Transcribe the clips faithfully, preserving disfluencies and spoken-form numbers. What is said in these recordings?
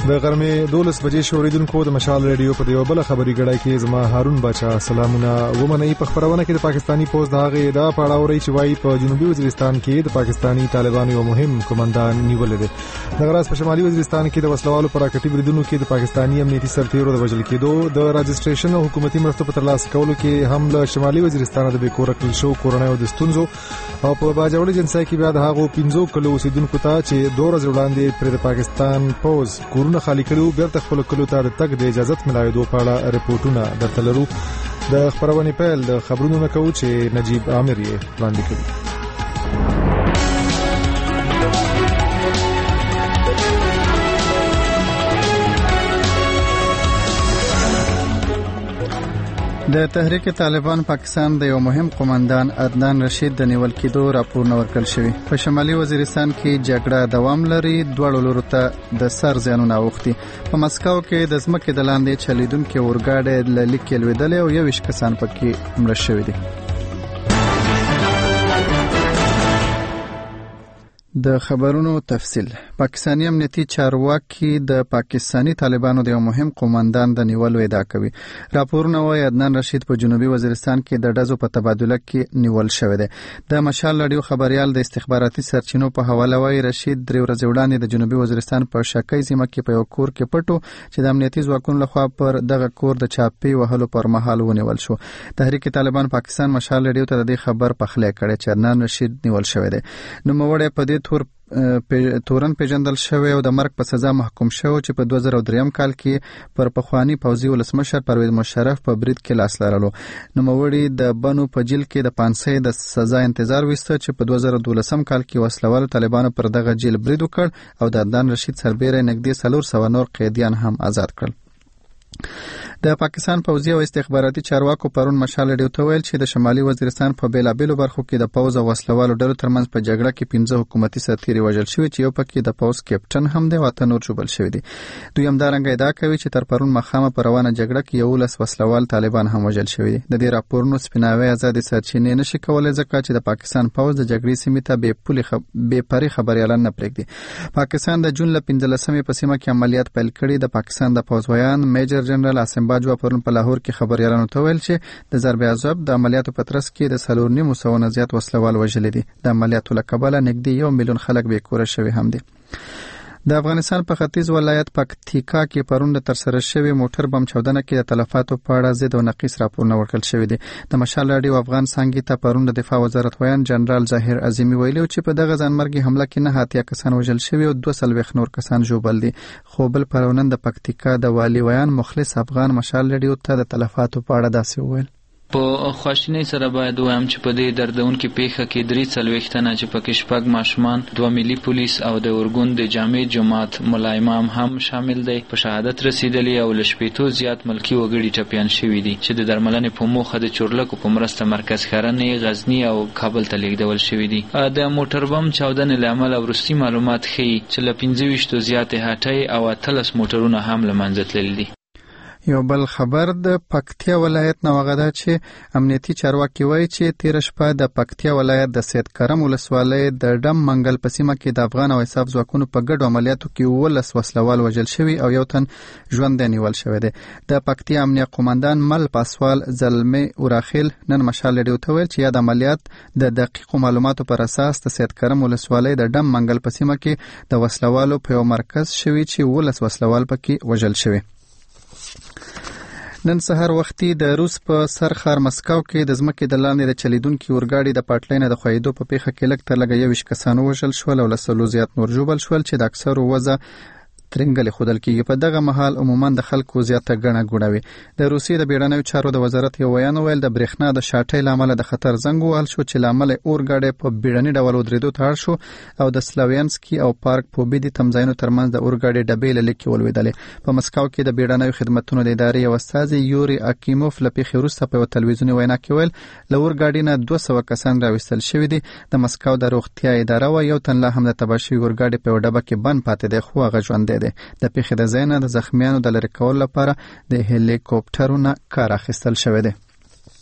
د غرمې دولس بجې شوریدونکو د مشال ریډیو په دیو بل خبري غړای کې زما هارون بچا سلامونه ومني په خبرونه کې د پاکستانی پوز د هغه ادعا پاړاوري چې وايي په جنوبي وزیرستان کې د پاکستانی طالبانو یو مهم کمانډان نیول دي. د غراس په شمالي وزیرستان کې د وسلوالو پر راکټي بریدونو کې د پاکستانی امنیتي سرتیرو د وژل کېدو د راجستریشن او حکومتي مرستو په ترلاسه کولو کې هم له شمالي وزیرستان د بیکور کړل شو کورونای او د ستونزو او په باجوړ جنسای کې بیا د هغه پنځو کلو اوسیدونکو ته چې دوه ورځې وړاندې پر د پاکستان پوز کورونه خالی کړو بیرته خپل کلو ته تک د اجازه ملایدو په اړه رپورټونه درته لرو. د خبرونه پیل د خبرونو نه کوي چې نجیب عامر یې وړاندې کړي. د تحریک طالبان پاکستان د یو مهم قومندان عدنان رشید د نیول کېدو راپور نور کړل شوی. په شمالي وزیرستان کې جګړه دوام لري، دوه لورو ته د سر زیانونه اوختي. په مسکو کې د ځمکې د لاندې چلیدونکو اورګاډي له لیکل ودل او یو ویش کسان پکې مړ شوي دي. د خبرونو تفصیل. پاکستانی امنیتي چارواکي د پاکستانی طالبانو د یو مهم قومندان د نیولو ادعا کوي. راپورونه وايي عدنان رشید په جنوبي وزیرستان کې د ډزو په تبادله کې نیول شوی دی. د مشال رادیو خبريال د استخباراتي سرچینو په حواله وايي رشید درې ورځې وړاندې د جنوبي وزیرستان په شکای سیمه کې په یو کور کې پټو چې د امنیتي ځواکونو لخوا پر دغه کور د چاپی وهلو پر مهال ونیول شو. تحریک طالبان پاکستان مشال رادیو ته د دې خبر پخلی کړي چې عدنان رشید نیول شوی دی. نو موړې په دې تور تورن پیژندل شوی او د مرګ په سزا محکوم شو چې په دوه زره درې کال کې پر پخوانی پوځي ولسمشر پرویز مشرف په برید کې لاس لرلو. نو موړي د بنو په جیل کې د پانسۍ د سزا انتظار وسته چې په دوه زره دولس کال کې وسلوال طالبانو پر دغه جیل برید وکړ او د عدنان رشید سربېره نږدې څلور سوه نور قیدیان هم آزاد کړل. د پاکستان پوځي او استخباراتي چارواکو پرون مشال ډیو ته ویل چې د شمالي وزیرستان په بیلابېلو برخو کې د پوځ او وسلوالو ډلو ترمنځ په جګړه کې پنځه حکومتي سرتیري وژل شوي چې یو پکې د پوځ کیپټن هم دی او اته نور ژوبل شوي دي. دوی همدارنګه ادعا کوي چې تر پرون مخامه پر روانه جګړه کې یولس وسلوال طالبان هم وژل شوي دي. د دې راپورونو سپیناوي آزاد سرچینې نشي کولای ځکه چې د پاکستان پوځ د جګړې سیمې ته بې پولي خب... بې پرې خبريالان نه پرېږدي. پاکستان د جون ل پنځلسمې په سیمه کې عملیات پیل کړي. د پاکستان د پوځویان میجر جنرال اسم باجوا پرون په لاهور کې خبريالانو ته ویل چې د ضرب عذاب د عملیاتو په ترڅ کې د سلور نیمو سوه نه زیات وسلوال وژل دي. د عملیاتو له کبله نږدې یو میلیون خلک بې کوره شوي هم دي. د افغانستان په ختیځ ولایت پکتیکا کې پرون د ترسره شوی موټر بم چاودنه کې د تلفاتو په اړه ضد او نقیص راپورونه ورکړل شوی دي. د مشال رادیو افغان څنګه ته پرون د دفاع وزارت ویان جنرال ظاهر عظیمی ویلو چې په دغه ځانمرګي حمله کې نه هاتیا کسان وژل شوی او دوه سلويخ نور کسان ژوبل دي. خو بل پرونن د پکتیکا د والی ویان مخلص افغان مشال رادیو ته د تلفاتو په اړه داسې ویل. په خواشینۍ سره باید وایم چې په دې دردونکې پیښه کې درې څلوېښت تنه چې پکې شپږ ماشومان، دوه ملي پولیس او د اورګون د جامع جماعت ملا امام هم شامل دی په شهادت رسیدلی او له شپېتو زیات ملکي وګړي ټپیان شوي دي چې د درملنې په موخه د چورلکو په مرسته مرکز ښرنې، غزني او کابل ته لیږدول شوي دي. د موټر بم چاودنې له امله وروستي معلومات ښیي چې له پنځه ویشتو زیاتې هټۍ او اتلس موټرونه هم له منځه تللي دي. یو بل خبر د پکتیا ولایت نه وغدا چې امنیتي چارواکي وایي چې تیر شپه د پکتیا ولایت د سید کرم ولسوالۍ د ډم منګل په سیمه کې د افغان او انصاف ځواکونو په ګډو عملیاتو کې ولس وسلوال وژل شوي او یو تن ژوندی نیول شوی دی. د پکتیا امنیه قومندان مل پاسوال زلمي اوراخیل نن مشال ډیو ته ویل چې یاد عملیات د دقیقو معلوماتو پر اساس د سید کرم ولسوالۍ د ډم منګل په سیمه کې د وسلوالو په یو مرکز شوی چې ولس وسلوال پکې وژل شوی. نن سهار وختي د روس په سرخار مسکو کې د ځمکې د لاندې د چلیدونکو اورګاډي د پټلۍ د خویدو په پیښه کې لږ تر لږه یو ویشت کسان وژل شول او له سلو زیات نور ژوبل شول چې د اکثرو وضع ترنګل خودل کېږي. په دغه مهال عموما د خلکو زیاته ګڼه ګوڼه وي. د روسیې د بیړنیو چارو د وزارت یو ویان ویل د برېښنا د شاټۍ له امله د خطر زنګ ووهل شو چې له امله اورګاډی په بیړني ډول ودرېدو ته اړ شو او د سلاوینسکي او پارک پوبیدي تمځایونو ترمنځ د اورګاډي ډبې له لیکې ولوېدلې. په مسکو کې د بیړنیو خدمتونو د ادارې یو استازي یوري اکیموف له پیښې وروسته په یو تلویزیوني وینا کې ویل له اورګاډي نه دوه سوه کسان راوستل شوي دي. د مسکو د روغتیا اداره وایي یو تن لا هم د تباه شوي اورګاډي په یو ډبه کې بند پاتې دی خو هغه ژوندی دی. د پیښې د ځای نه د زخمیانو د لرې کولو لپاره د هلیکوپټرونو کار اخیستل شوی دی.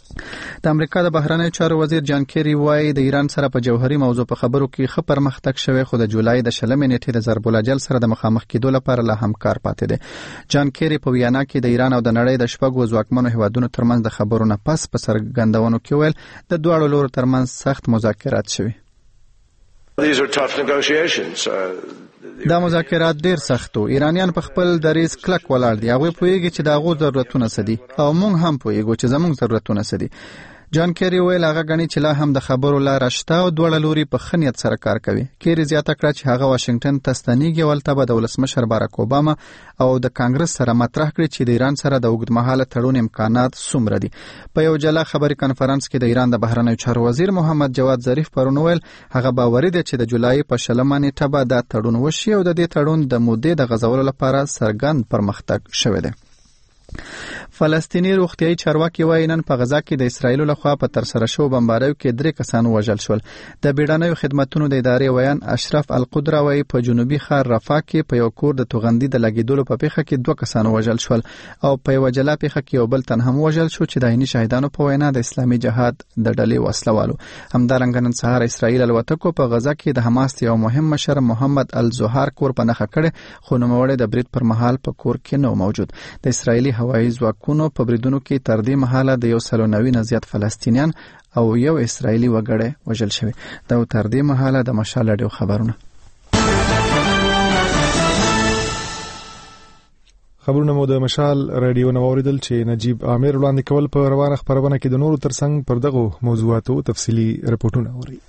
د امریکا د بهرنیو چارو وزیر جان کیری وایي د ایران سره په جوهري موضوع په خبرو کې ښه پرمختګ شوی، خو د جولای د شلمې نیټې د ضرب الاجل سره د مخامخ کېدو لپاره لا هم کار پاتې دی. جان کیری په ویانا کې د ایران او د نړۍ د شپږو ځواکمنو هیوادونو ترمنځ د خبرو نه پس په څرګندونو کې ویل د دواړو لورو ترمنځ سخت مذاکرات شوي. These are tough negotiations. Uh, دا مذاکرات ډیر سخت وو. ایرانیان په خپل دریځ کلک ولاړ دي. هغه پوهیږي چې دا غو ضرورتونه سدي او موږ هم پوهیږو چې زموږ ضرورتونه سدي. جان کیری ویل هغه غني چې لا هم د خبرو لار شته او دوه لوري په خنیت سره کار کوي. کیری زیاته کړه چې هغه واشنگټن ته ستنیږي او البته د ولسمشر باراک اوباما او د کانګرس سره مطرح کړي چې د ایران سره د اوږدمهاله تړون امکانات څومره دي. په یو جلا خبري کانفرنس کې د ایران د بهرنیو چارو وزیر محمد جواد ظریف پرون ویل هغه باوري دی چې د جولای په شلمه نیټه به دا تړون وشي او د دې تړون د مودې د غځولو لپاره سرګند پرمختګ شوی دی. فلسطینی روغتیايي چارواکي وایي نن په غزا کې د اسرایل لخوا په تر سره شو بمباریو کې درې کسان وژل شول. د بیړنیو خدماتو د ادارې ویان اشرف القدره وایي په جنوبي ښار رفح کې په یو کور د توغندي د لګیدلو په پیښه کې دوه کسان وژل شول او په یو جلا پیښه کې یو بل تن هم وژل شو چې د عیني شهیدانو په وینا د اسلامي جهاد د ډلې وسلوالو. همدارنګه نن سهار اسرایل الوتکو په غزا کې د حماس یو مهم مشر محمد الزهار کور په نخښه کړي، خو نوموړی د برید پر مهال په کور کې نو موجود. د اسرایلی هوایي ځواکونو په بریدونو کې تر دې مهاله د یو سل نوي نه زیات فلسطینیان او یو اسرایلی وګړی وژل شوی. دا تر دې مهاله د مشال رادیو خبرونه. خبرونه مو د مشال رادیو نو اوریدل چې نجیب عامر وړاندې کول په روانه خبرونه کې د نورو ترڅنګ پر دغه موضوعاتو تفصيلي رپورټونه اوري.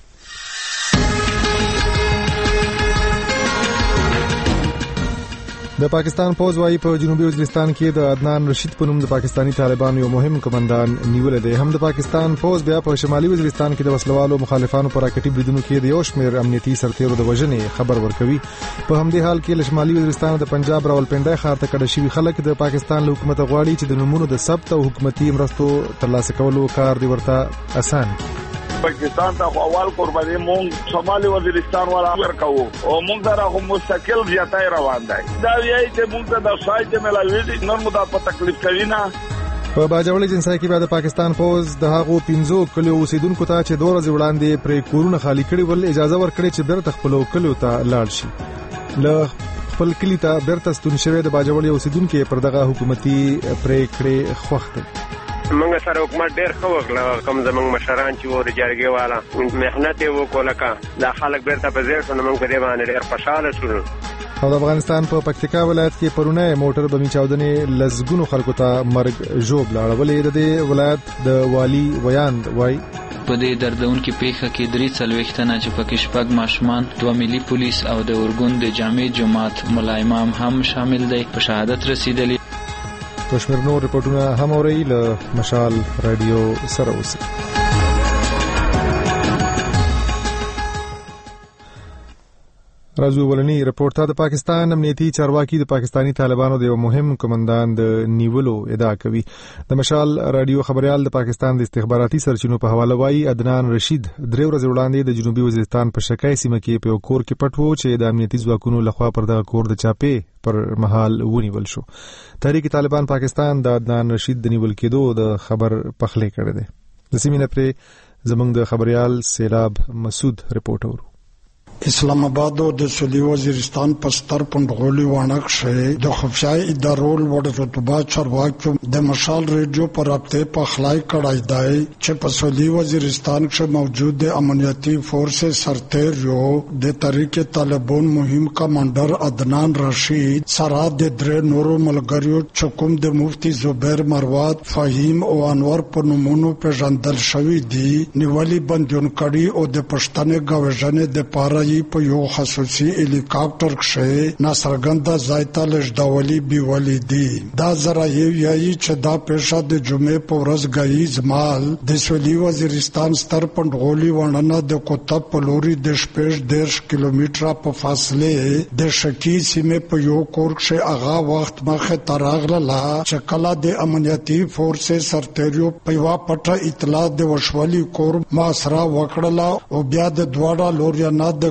د پاکستان پوز وايي په جنوبي وزیرستان کې د عدنان رشید په نوم د پاکستانی طالبانو یو مهم کمانډان نیول دی. هم د پاکستان پوز بیا په شمالي وزیرستان کې د وسلوالو مخالفانو پر راکټي بریدونو کې د یو شمېر امنیتي سرتیرو د وژنې خبر ورکوي. په همدې حال کې له شمالي وزیرستان د پنجاب راولپنډي ښار ته کډه شوي خلک د پاکستان له حکومت غواړي چې د نمونو د ثبت او حکومتي مرستو ترلاسه کولو کار دی ورته اسان. پاکستان ته اول قرباني مونږ شمالي وزیرستان ولا ورکو او مونږ سره هم مستقل زیاتای روان دی. دا ویای چې مونږ ته د سایت ملاوي دي نن مو دا په تکلیف کوي نه. په باجوړي جنسای کې بعد پاکستان پوز د هغو پنځو کلیو اوسیدونکو ته چې دوه ورځې وړاندې پرې کورونه خالی کړي ول اجازه ورکړي چې بیرته خپل کلیو ته لاړ شي. له خپل کلی ته بیرته ستون شوی د باجوړي اوسیدونکو پر دغه حکومتي پریکړې خوښته. منګه سره حکومت ډیر خو وکړه، کوم زمنګ مشران چې ور جارګي والا مهنت یې وکړه، دا خلک بیرته په ځیر شنو موږ دې باندې ډیر خوشاله شو. او د افغانستان په پکتیکا ولایت کې پرونه موټر بمی چاودنې لزګونو خلکو ته مرګ جوړ لاړولې. د دې ولایت د والی ویاند وای په دې دردونکې پیښه کې درې څلوېښت تنه چې پکې شپږ ماشومان، دوه ملي پولیس او د اورګون د جامع جماعت ملا امام هم شامل دی په شهادت رسیدلی. کشمیر نور رپورټونه هم اوري له مشال رادیو سره اوسئ. راځو ولني رپورټ ته. د پاکستان امنیتي چارواکي د پاکستانی طالبانو د یو مهم کمانډان د نیولو ادعا کوي. د مشال رادیو خبريال د پاکستان د استخباراتي سرچینو په حواله وایي عدنان رشید درې ورځې وړاندې د جنوبي وزیرستان په شکای سیمه کې په یو کور کې پټ وو چې د امنیتي ځواکونو لخوا پر دغه کور د چاپې پر مهال ونیول شو. تحریک طالبان پاکستان د عدنان رشید د نیول کېدو د خبر پخلی کړی دی. د سیمې نه پرې زموږ د خبريال سیلاب مسعود رپورټ اورو. اسلام آباد او د سویلي وزیرستان په ستر پندغولي وانک شه د خفیه ادارو لوړ رتبه چارواکي د مشال ریډیو پر رابطه په خلای کړای دی چې په سویلي وزیرستان کې موجود امنیتي فورس سرتیرو د تحریک طالبان مهم کمانډر عدنان رشید سره د درې نورو ملګریو چکم د مفتی زبیر مروات فهیم او انور په نومونو پیژندل شوی دي نیولې بندون کړي او د پښتنې غوښنې د پاره په یو خصوصي هلیکاپټر کې ناصرګنده زایتا لږداولي بیولې دي. دا زرايي یایي چې دا پېښه د جمعې په ورځ غي زمال د سویلي وزیرستان ستر پندغولي ورننه د کوتب په لوري د شپږ دیرش کیلومتره په فاصله د شکی سیمه په یو کور کې هغه وخت مخه تراغله چې کله د امنیتي فورس سرتیرو په یو پټه اطلاع د وشولي کور ماسرا وکړه او بیا د دواړه لوري نه د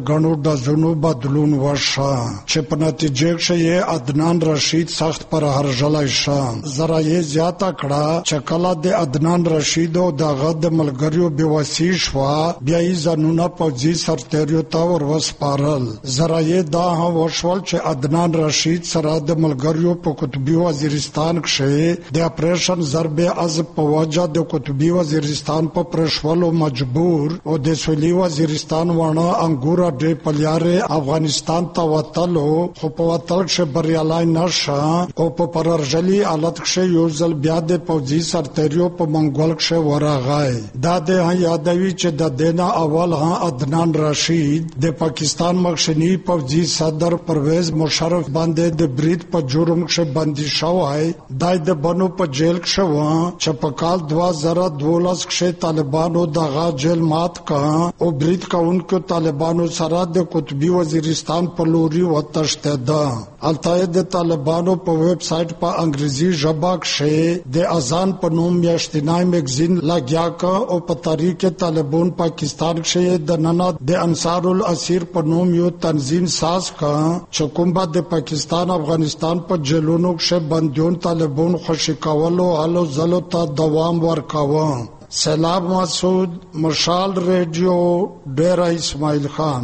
غنو ډزونو بدلون وشا چې په نتیجه کې عدنان رشید سخت پر هرجلای شام زرایې زیاته کړه چې کله د عدنان رشید او دغه د ملګریو بيواسي شوا بیا یې ځانونه پوځي سرتیرو ته ورسپارل زرایې دا هم وشول چې عدنان رشید سره د ملګریو په قطبي وزیرستان کې د اپریشن ضرب از په وجه د قطبي وزیرستان په پرشولو مجبور او د سویلي وزیرستان ونه انګورا د پلیاره افغانستان ته وتلو خو په وتل کې بریالای نشه او په پررجلی حالت کې یو ځل بیا د پوځي سرتیرو په منګول کې ورغای دا د یادوي چې د دینه اول ها عدنان رشید د پاکستان مخشنی پوځي صدر پرویز مشرف باندې د برید په جرم کې بندي شوی دای د بنو په جیل کې و چې په کال دوه زره دولس کې طالبانو دغه جیل مات کا او برید کاونکو طالبانو سره د قطبي وزیرستان په لوري وتښتیدا التای د طالبانو په ویب سټ په انګریزي ژبه کې د اذان په نوم میاشتنای میگزین لګیا کا او په تاریخ طالبان پاکستان کې د ننا د انصار الاسیر په نوم یو تنظیم ساز کا چې کومه د پاکستان افغانستان په جیلونو کې بنديون طالبان خوشی کولو حالو زلو ته دوام ورکاوه سلام مسعود مشال ریډیو ډیرا اسماعیل خان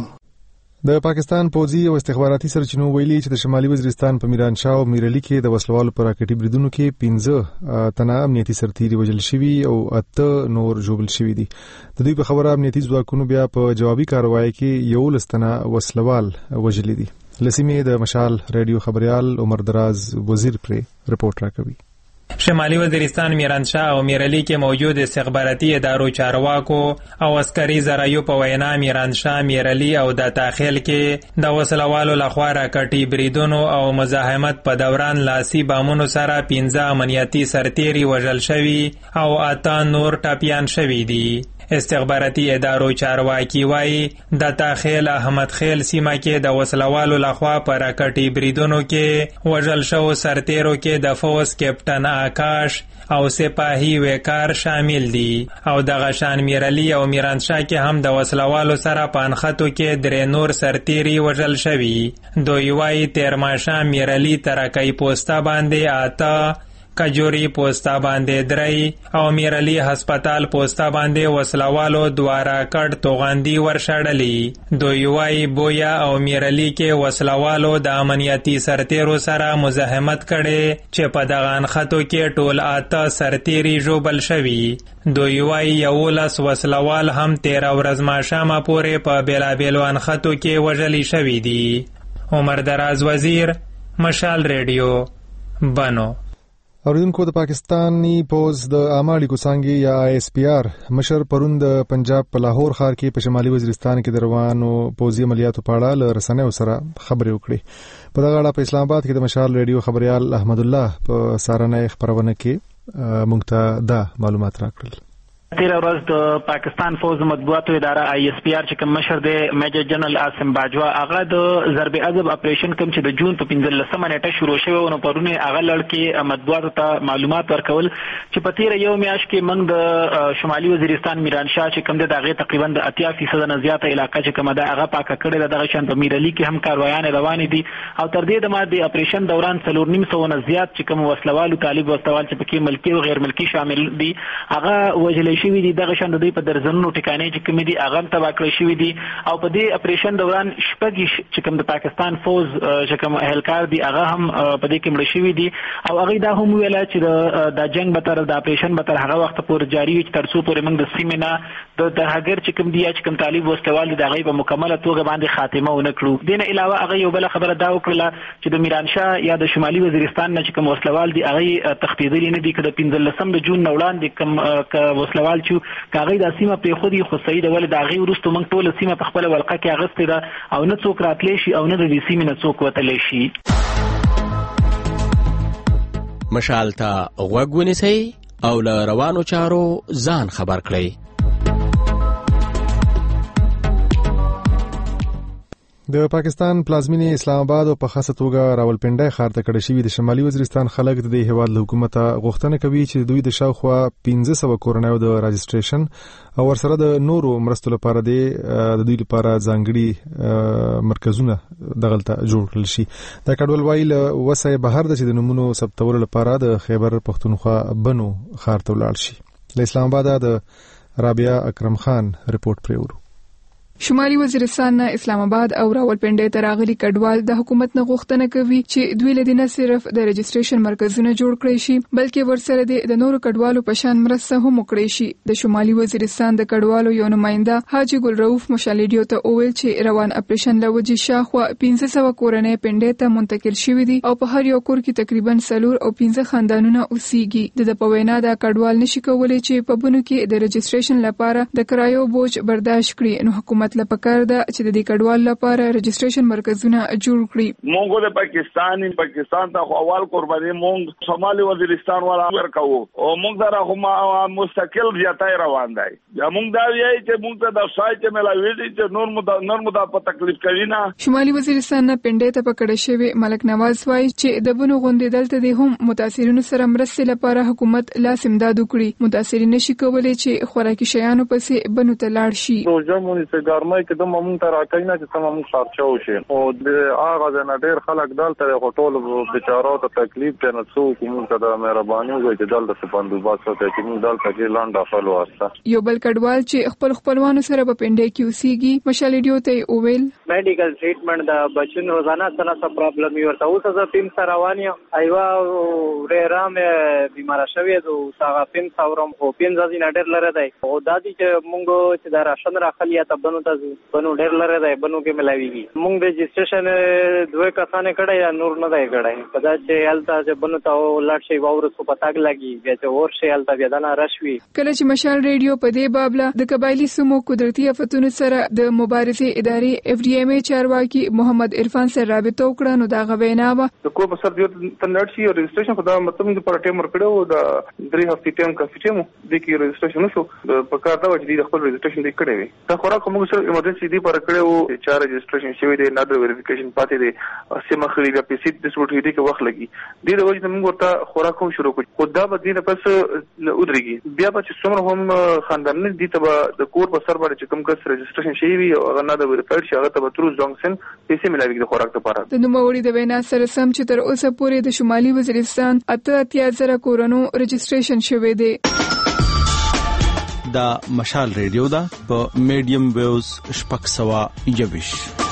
د پاکستان پوځي او استخباراتي سرچینو ویلي چې د شمالي وزیرستان په میران شاه او میرعلي کې د وسلوالو پر راکټي بریدونو کې پنځه تنه امنیتي سرتیري وژل شوي او اته نور ژوبل شوي دي د دوی په خبره امنیتي ځواکونو بیا په جوابي کاروایی کې یو لستنه وسلوال وژلي دي لسیمه د مشال ریډیو خبريال عمر دراز وزیر پر رپورت راکوي شمالی وزیرستان میرانشاه او میرعلی کې موجود استخباراتي ادارو چارواکو او عسکري ذرایو په وینا میرانشاه میرعلی او د داخل کې د وسلوالو لخوا راکټي بریدونو او مزاحمت په دوران لاسي بامونو سره پنځه امنیتي سرتیري وژل شوي او اته نور ټاپیان شوي دي استخباراتي ادارو چارواکي وایي د داخل احمد خیل سیمه کې د وسلوالو لخوا پر راکټي بریدونو کې وژل شو سرتیرو کې د فوز کیپټن آکاش او سپاهی وکار شامل دي او د غشان میرعلی او میرانشاه کې هم د وسلوالو سره پانخطو کې درې نور سرتیري وژل شوي دوی وایي تیرماشه میرعلی ترکای پوسټا باندې آتا کجوري پوسټا باندې درې او میرعلی هسپتال پوسټا باندې وسلوالو دواره کټ توغاندي ورشړلي دوی وايي بویا او میرعلی کې وسلوالو د امنیتي سرتیرو سره مزاحمت کړي چې په دغه انخطو کې ټول اته سرتیري ژوبل شوي دوی وايي یولس وسلوال هم تیر ورځ ماښامه پورې په بیلابیلو انخطو کې وژلي شوي دي عمر دراز وزیر مشال ریډیو بنو اوریدونکو د پاکستاني پوز د عامه کوڅانګي یا آی اس پی آر مشر پرون د پنجاب په لاهور ښار کې په شمالي وزیرستان کې د روانو پوځي عملیاتو په اړه له رسنیو سره خبرې وکړې په دغه اړه په اسلام آباد کې د مشال ریډیو خبريال احمد الله په سارنۍ خبرونه کې موږ ته دا معلومات راکړل تیر ورځ د پاکستان فوج مطبوعاتو اداره آی اس پی آر چې کوم مشر دی میجر جنرال عاصم باجوا هغه د ضرب عضب اپریشن کوم چې د جون په پنځلسمه نیټه شروع شوی او پرونه هغه لړ کې مطبوعاتو ته معلومات ورکول چې په تیر یو میاشت کې موږ د شمالي وزیرستان میران شاه چې کوم د دغه تقریبا د اتیا فیصد نه زیاته علاقې چې کوم د هغه پاکه کړي دغه شان په میرعلی کې هم کاروایان روان دي او تر دې د ما د اپریشن دوران څلور نیم سو نه زیات چې کوم وسلوالو طالب وسلوال چې پکې ملکی او غیر ملکی شامل دي هغه وجلې شوی دي دغه شان د دوی په درزنونو ټکانې چې کوم دي هغه تبا کړی شوی دي او په دې اپریشن دوران شپږ چې کوم د پاکستان فوج چې کوم اهلکار دي هغه هم په دې کې مړ شوی دي او هغه دا هم ویل چې د جنگ به تر د اپریشن به تر هغه وخت پورې جاری وي تر څو پورې موږ د سیمې نه د هغر چې کوم دي چې کوم طالب وسلوال دي هغه په مکمله توګه باندې خاتمه ونه کړو دین علاوه هغه یو بل خبره دا وکړه چې د میران شاه یا د شمالي وزیرستان نه چې کوم وسلوال دي هغه تختیدلی نه دي کده پنځلسم د جون نوړان دي کوم وسلوال چې هغه د سیمه په خودي خو سید ول د هغه ورستو موږ ټول سیمه په خپل ولقه کې اغستې ده او نه څوک راتلی شي او نه د دې سیمه نه څوک وتلی شي مشال ته غوږ ونیسئ او له روانو چارو ځان خبر کړئ د پاکستان پلازمینه اسلام آباد او په خاصه توګه راولپنډي ښار ته کډه شوی د شمالي وزیرستان خلک د هیواد له حکومت غوښتنه کوي چې دوی د شاوخوا پنځه سوه کورنیو د راجستریشن او ورسره د نورو مرستو لپاره د دوی لپاره ځانګړي مرکزونه دغلته جوړ کړل شي. دا کډوال وایي له وسه بهر د چې د نمونو ثبتولو لپاره د خیبر پښتونخوا بنو ښار ته ولاړ شي. له اسلام آباد د رابعه اکرم خان رپورټ پرېورو. شمالي وزیرستان نه اسلام آباد او راولپنډي ته راغلي کډوال د حکومت نه غوښتنه کوي چې دوی له نه صرف د رجستریشن مرکزونه جوړ کړي شي بلکې ورسره د نورو کډوالو په شان مرسته هم وکړي شي. د شمالي وزیرستان د کډوالو یو نماینده حاجی ګل رؤف مشالډیو ته وویل چې روان اپریشن لوجي شاخوا پنځه سوه کورنۍ پنډي ته منتقل شوې دي او په هر یو کور کې تقریبا سلور او پنځه خاندانونه اوسېږي. د پوینا د کډوال نشي کولای چې په بونو کې د رجستریشن لپاره د کرایو بوج برداشت کړي نو حکومت له پکار ده چې د دې کډوال لپاره رجستریشن مرکزونه جوړ کړي. مونږ د پاکستان پاکستان ته اول قرباني مونږ شمالي وزیرستان والا ورکو او مونږ سره هم مستقل زیاتای روان دی. یا مونږ دا وایي چې مونږ ته د سایت ملاوي دي چې نور مدا نور مدا په تکلیف کوي نه. شمالي وزیرستان نه پنډي ته پکړه شوی ملک نواز وایي چې د بنو غونډې دلته د هم متاثرینو سره مرستې لپاره حکومت لاس امداد وکړي. متاثرین نشي کولای چې خوراکي شیانو پسې بنو ته لاړ شي. روزمونی څنګه ګرمای کې د مونږ ته راکای نه چې سم مونږ خرچو شي او د هغه د نډیر خلک دلته هوټل بیچارو ته تکلیف ته نه څو کوم ته د مهرباني وي چې دلته څه بندوبست وکړي چې موږ دلته کې لاند افل واسطه. یو بل کډوال چې خپل خپلوانو سره په پنډي کې اوسېږي مشالډیو ته وویل میډیکل ټریټمنټ د بچونو روزانه څه څه پرابلم یو ورته اوس زه پیم سره روانیا ایوا ریرام بیمار شوی دو هغه پیم څورم او پیم ځای نډیر لره دی او دادی چې موږ چې د راشن راخلی ته بنو ته بنو ډیر لره دی بنو کې ملاویږي. موږ رجستریشن دوه کسانه کړه یا نور نه دی کړه پدا چې الته چې بنو ته لاړ شي باور سو پتاګ لګي بیا چې اور شي الته بیا دنا راشوي. کله چې مشال ریډیو په دې بابله د قبایلی سمو قدرتي آفتونو سره د مبارزې ادارې اف ډي ام ای چارواکي محمد عرفان سره رابطه وکړه نو دا غوینا و د کو په سر دیو تنړ شي رجستریشن په دا مطلب د پر ټیم ورکړو د درې هفتې ټیم کا فټیم د کی رجستریشن شو په کار دا وجدي د خپل رجستریشن د کړې وي. دا خوراک موږ سره ایمرجنسي دی پر کړو چې رجستریشن شوی دی نه د ویریفیکیشن پاتې دی سیمه خلی بیا پیسې د سپورټ دی کې وخت لګي. د دې وجه موږ ورته خوراک هم شروع کړو خو دا به دینه پس ودرېږي بیا به چې څومره هم خاندان دي ته د کور په سر باندې چې کوم کس رجستریشن شوی وي او نه د ویریفایډ شي هغه ته به تر ځنګسن پیسې ملاوي د خوراک لپاره. د نوموړي د وینا سره سم چې تر اوسه پورې د شمالي وزیرستان اته اتیا زره کورونو رجستریشن شوی دی. دا مشال ریډیو دا په میډیم ویوز شپږ سوه یویش.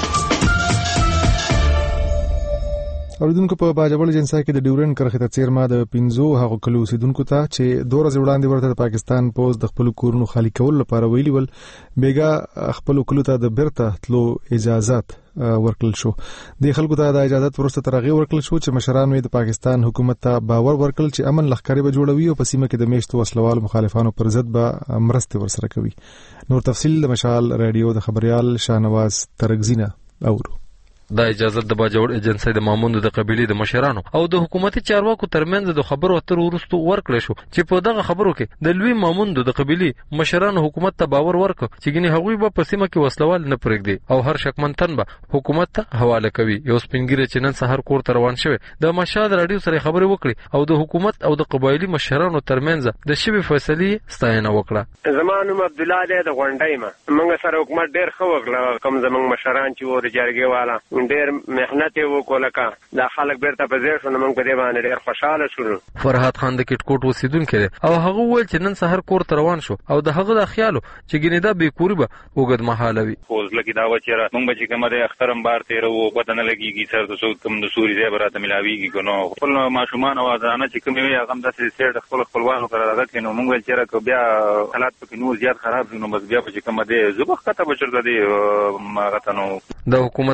اوریدونکو په باجوړ جنسا کې د ډیورن کرخه تر څیرما د پینزو هغه کلو سیدونکو ته چې دوه ورځې وړاندې ورته د پاکستان پوز د خپل کورونو خالی کول لپاره ویلي ول بیګا خپل کلو ته د بیرته تلو اجازهات ورکړل شو. د خلکو ته د اجازهات ورسته ترغه ورکړل شو چې مشران د پاکستان حکومت ته باور ورکړل چې امن لخرې به جوړوي او په سیمه کې د میشتو وسلوال مخالفانو پر ضد به مرسته ورسره کوي. نور تفصیل د مشال رادیو د خبريال شاهنواز ترغزینه اورو. دا اجازه د باجوړ ایجنسی د ماموند د قبيله د مشرانو او د حکومتي چارواکو ترمنځ د خبرو اترو وروسته ورکړل شو چې په دغه خبرو کې د لوی ماموند د قبيله مشرانو حکومت ته باور ورک چې ګنې هغوی به په سیمه کې وسلوال نه پرېږدي او هر شکمن تن به حکومت ته حواله کوي. یو سپینګری چې نن سهار کور ته روان شوی د مشال رادیو سره خبرې وکړي او د حکومت او د قبایلی مشرانو ترمنځ د شوی فیصلې ستاینه وکړه. زمانو عبد الله د غونډای ما موږ سره حکومت ډیر خو وکړه کوم زمنګ مشران چې ور جرګې والا ډیر محنت وکړه کا دا خلک بیرته په ځای شو موږ په دې باندې ډیر خوشاله شو. فرحات خان د کټکوټ وسیدونکو او هغه وویل چې نن سهار کور ته روان شو او د هغه د خیالو چې ګنې دا به کوري به وګد محالوي پوز لګي دا و چې موږ به چې کومه د اخترم بار تیر وو بدن لګيږي سر د سود کم د سوري ځای براته ملاويږي کنو خپل ماشومان او ځانه چې کومه وي هغه د سیټ خپل خپلوانو سره راغلی نو موږ ول چې بیا حالات پکې نو زیات خراب نو بس بیا چې کومه د زبخ کته بچرته دی ماغه نو د حکومت سره د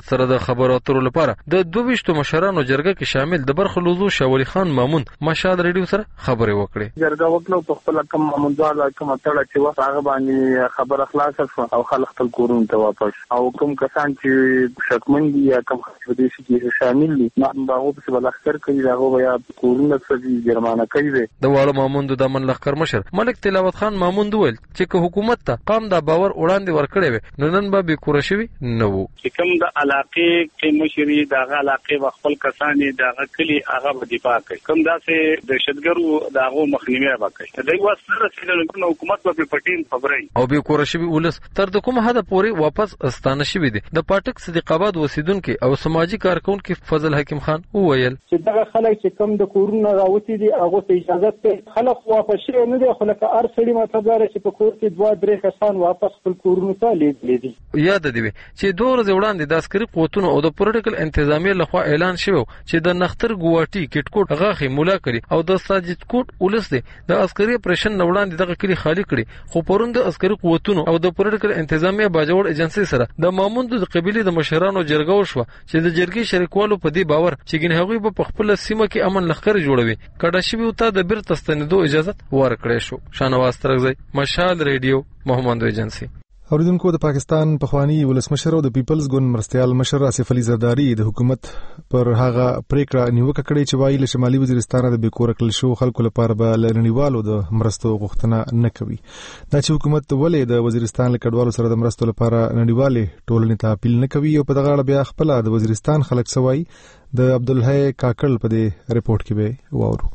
خبرو اترو لپاره د دوه ویشت مشرانو جرګه کې شامل د برخلوزو شاولی خان مامون مشال ریډیو سره خبرې وکړې. جرګه وکړو په خپل کم ماموندوال کوم تړه چې وخت هغه باندې خبره خلاصه شو او خلک خپل کورونو ته واپس او کوم کسان چې شکمن دي یا کوم خبرې چې شامل دي نو هغه په بل اختر کې هغه یا کورونه څخه جرمانه کوي. د واړو ماموند د من لخر مشر ملک تلاوت خان ماموند ویل چې که حکومت ته قام دا باور وړاندې ورکړي وي نو نن به به کور شوی نه وو. چې کوم د علاقې کې مشري د علاقې خپل کسانې د کلی هغه په دفاع کوي کوم داسې دهشتګرو دغه مخنیوي وکړي دوی وسره چې د حکومت په پټین خبري او به کور شوی ولس تر د کوم حد پورې واپس استانه شوی دي. د پټک صدیق آباد اوسیدونکو او سماجی کارکونکو فضل حکیم خان وویل چې دغه خلک چې کوم د کورونو راوتی دي هغه ته اجازه ته خلک واپس شي نه دي خو لکه ار سړي مطلب لري چې په کور کې دوه درې کسان واپس خپل کورونو ته لیدل دي. یاد دی چې دوه ورځې وړاندې د عسکري قوتونو او د پولیټیکل انتظامیه لخوا اعلان شوی چې د نختر ګواټي کټکوټ غاخي مولا کړي او د ساجد کوټ ولس دی د عسکري اپریشن وړاندې دغه کلی خالی کړي خو پروند د عسکري قوتونو او د پولیټیکل انتظامیه باجوړ ایجنسی سره د ماموند د قبيله د مشرانو جرګه وشو چې د جرګې شریکوالو په دې باور چې ګنې هغوی په خپل سیمه کې امن لخر جوړوي کډه شوی او ته د بیرته ستنېدو اجازه ورکړې شو. شانواز ترغزی مشال ریډیو محمد ایجنسی. اوریدونکو د پاکستان پخوانی ولسمشر او د پیپلز ګوند مرستيال مشر آصف علي زرداری د حکومت پر هغه پریکړه نیوکه کړې چې وايي له شمالي وزیرستان د بیکور کل شو خلکو لپاره به لرنیوالو د مرستو غوښتنه نه کوي. دا چې حکومت ولې د وزیرستان لکډوالو سره د مرستو لپاره نړیوالې ټولنې ته اپیل نه کوي او په دغه اړه بیا خپل د وزیرستان خلک سوای د عبدالحی کاکل په دې ریپورت کې به واورو.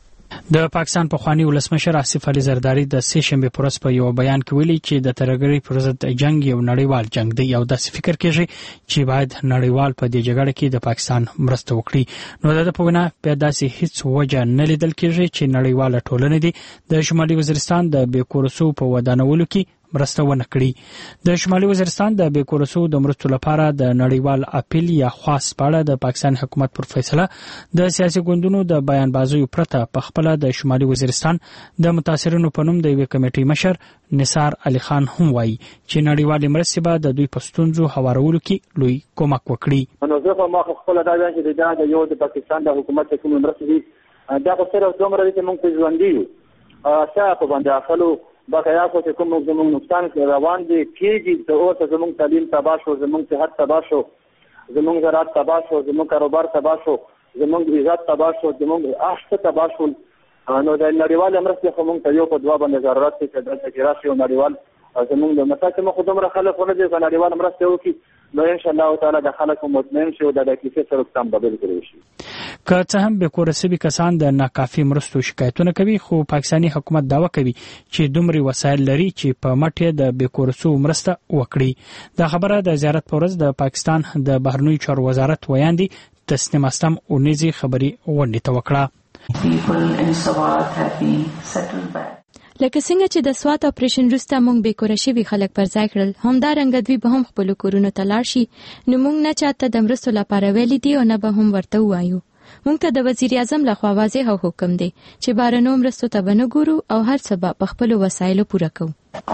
د پاکستان پخوانی ولسمشر آصف علي زرداری د سه شنبه پرس په یو بیان کې ویلي چې د ترګری پر ضد جنگ یو نړیوال جنگ دی او د فکر کېږي چې باید نړیوال په دې جګړه کې د پاکستان مرسته وکړي. نو د پوهنه په داسې هیڅ وجه نه لیدل کېږي چې نړیواله ټولنه دي د شمالي وزیرستان د بیکورسو په ودانولو کې مرسته ونه کړي. د شمالي وزیرستان د بیکورسو د مرستو لپاره د نړیوال اپیل یا خاص پاړه د پاکستان حکومت پر فیصله د سیاسي ګوندونو د بیان بازیو پرته په خپل د شمالي وزیرستان د متاثرینو په نوم د یو کمیټې مشر نثار علي خان هم وایي چې نړیوال مرستې به د دوی پښتونزو هوارولو کې لوی کومک وکړي. نو زه ما خپل دا وایي چې د یو د پاکستان د حکومت کوم مرستې دي دا خو سره دومره چې موږ په ژوند دی ا په باندې اخلو باقایا خو چې کوم زموږ نقصان روان دي کېږي ته اوس زموږ تعلیم تباه شو زموږ صحت تباه شو زموږ زراعت تباه شو زموږ کاروبار تباه شو زموږ عزت تباه شو زموږ احساس تباه شو. نو د نړیوال مرستې خو موږ ته یو په دوا باندې ضرورت دی چې د تکرار شي نړیوال زموږ د مساکه مخ دومره خلک ونه دي چې نړیوال مرستې وکړي نو ان شاء الله تعالی د خلکو مطمئن شي او د کیفیت سره تام بدل کړي شي. که څه هم به کورسبي کسان د ناکافي مرستو شکایتونه کوي خو پاکستاني حکومت داوا کوي چې دومره وسایل لري چې په مټه د بیکورسو مرسته وکړي. دا خبره د زیارت پورز د پاکستان د بهرنی چارو وزارت ویاندې تسنیم استم او نيزي خبري وړاندې توکړه. لکه څنګه چې د سوات اپریشن وروسته موږ بیکوره شوي خلک پر ځای کړل همدارنګه دوی به هم خپل کورونو ته لاړ شي نو موږ نه چاته د مرستو لپاره ویلي دي او نه به هم ورته وایو. موږ ته د وزیر اعظم لخوا واضح حکم دی چې بهرنیو مرستو ته به نه ګورو او هر څه به په خپلو وسایلو پوره کوو.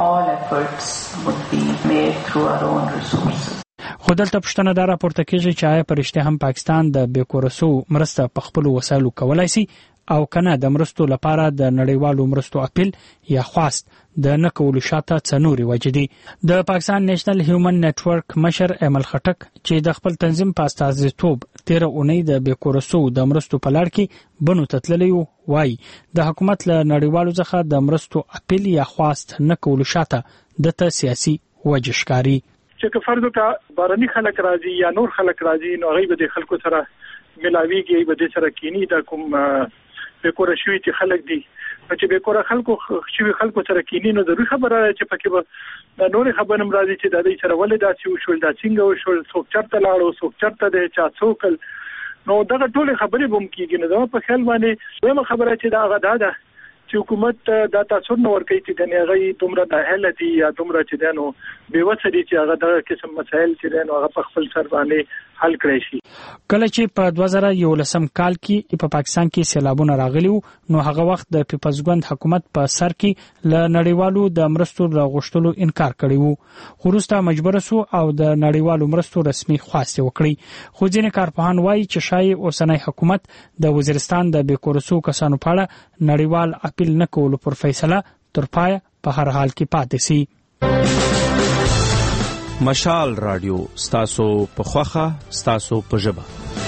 خو دلته پښتنه دا راپورته کېږي چې آیا پرشته هم پاکستان د بیکورسو مرسته په خپلو وسایلو کولای شي او کنه د مرستو لپاره د نړیوالو مرستو اپیل یا خواست د نکولو شاته څنوري وجدي. د پاکستان نېشنل هیومن نتورک مشر امل خټک چې د خپل تنظیم په استازیتوب تیر اونۍ د بیکورسو د مرستو په لړ کې بنو تتللی وای د حکومت له نړیوالو څخه د مرستو اپیل یا خواست نکولو شاته د سیاسي وجه ښکاری. چې فرض کا بارني خلک راځي یا نور خلک راځي نو غیب د خلکو سره ملاویږي به د سره کینی د کوم بیکوره شوی چې خلک دي چې بیکوره خلکو شوی خلکو سره کینی نو ضروري خبره چې پکې به نور خبره مرادي چې د دې سره ولې داسې وشول دا څنګه وشول څوک چرته لاړو څوک چرته دی چا څوکل نو دغه ټول خبرې بوم کیږي نو په خیال باندې یو خبره چې دا غدا ده چې حکومت دا تاسو نو ورکړي چې کنه هغه دومره د اهل دي یا دومره چې دنو بیوسه دي چې هغه د قسم مسایل چې دنو هغه په خپل سر باندې حل کړی شي. کله چې په دوه زره یولسم کال کې په پاکستان کې سیلابونه راغلي نو هغه وخت د پیپلزګوند حکومت په سر کې ل نړیوالو د مرستو غوښتلو انکار کړی وو، خو وروسته مجبور شو او د نړیوالو مرستو رسمي خواست وکړي. خو ځینې کارپوهان وایي چې شاید اوسنی حکومت د وزیرستان د بیکورسو کسانو په اړه نړیوال اپیل نه کولو پر فیصله تر پای په هر حال کې پاتې سي. مشال رادیو ستاسو په خوخه ستاسو په ژبه.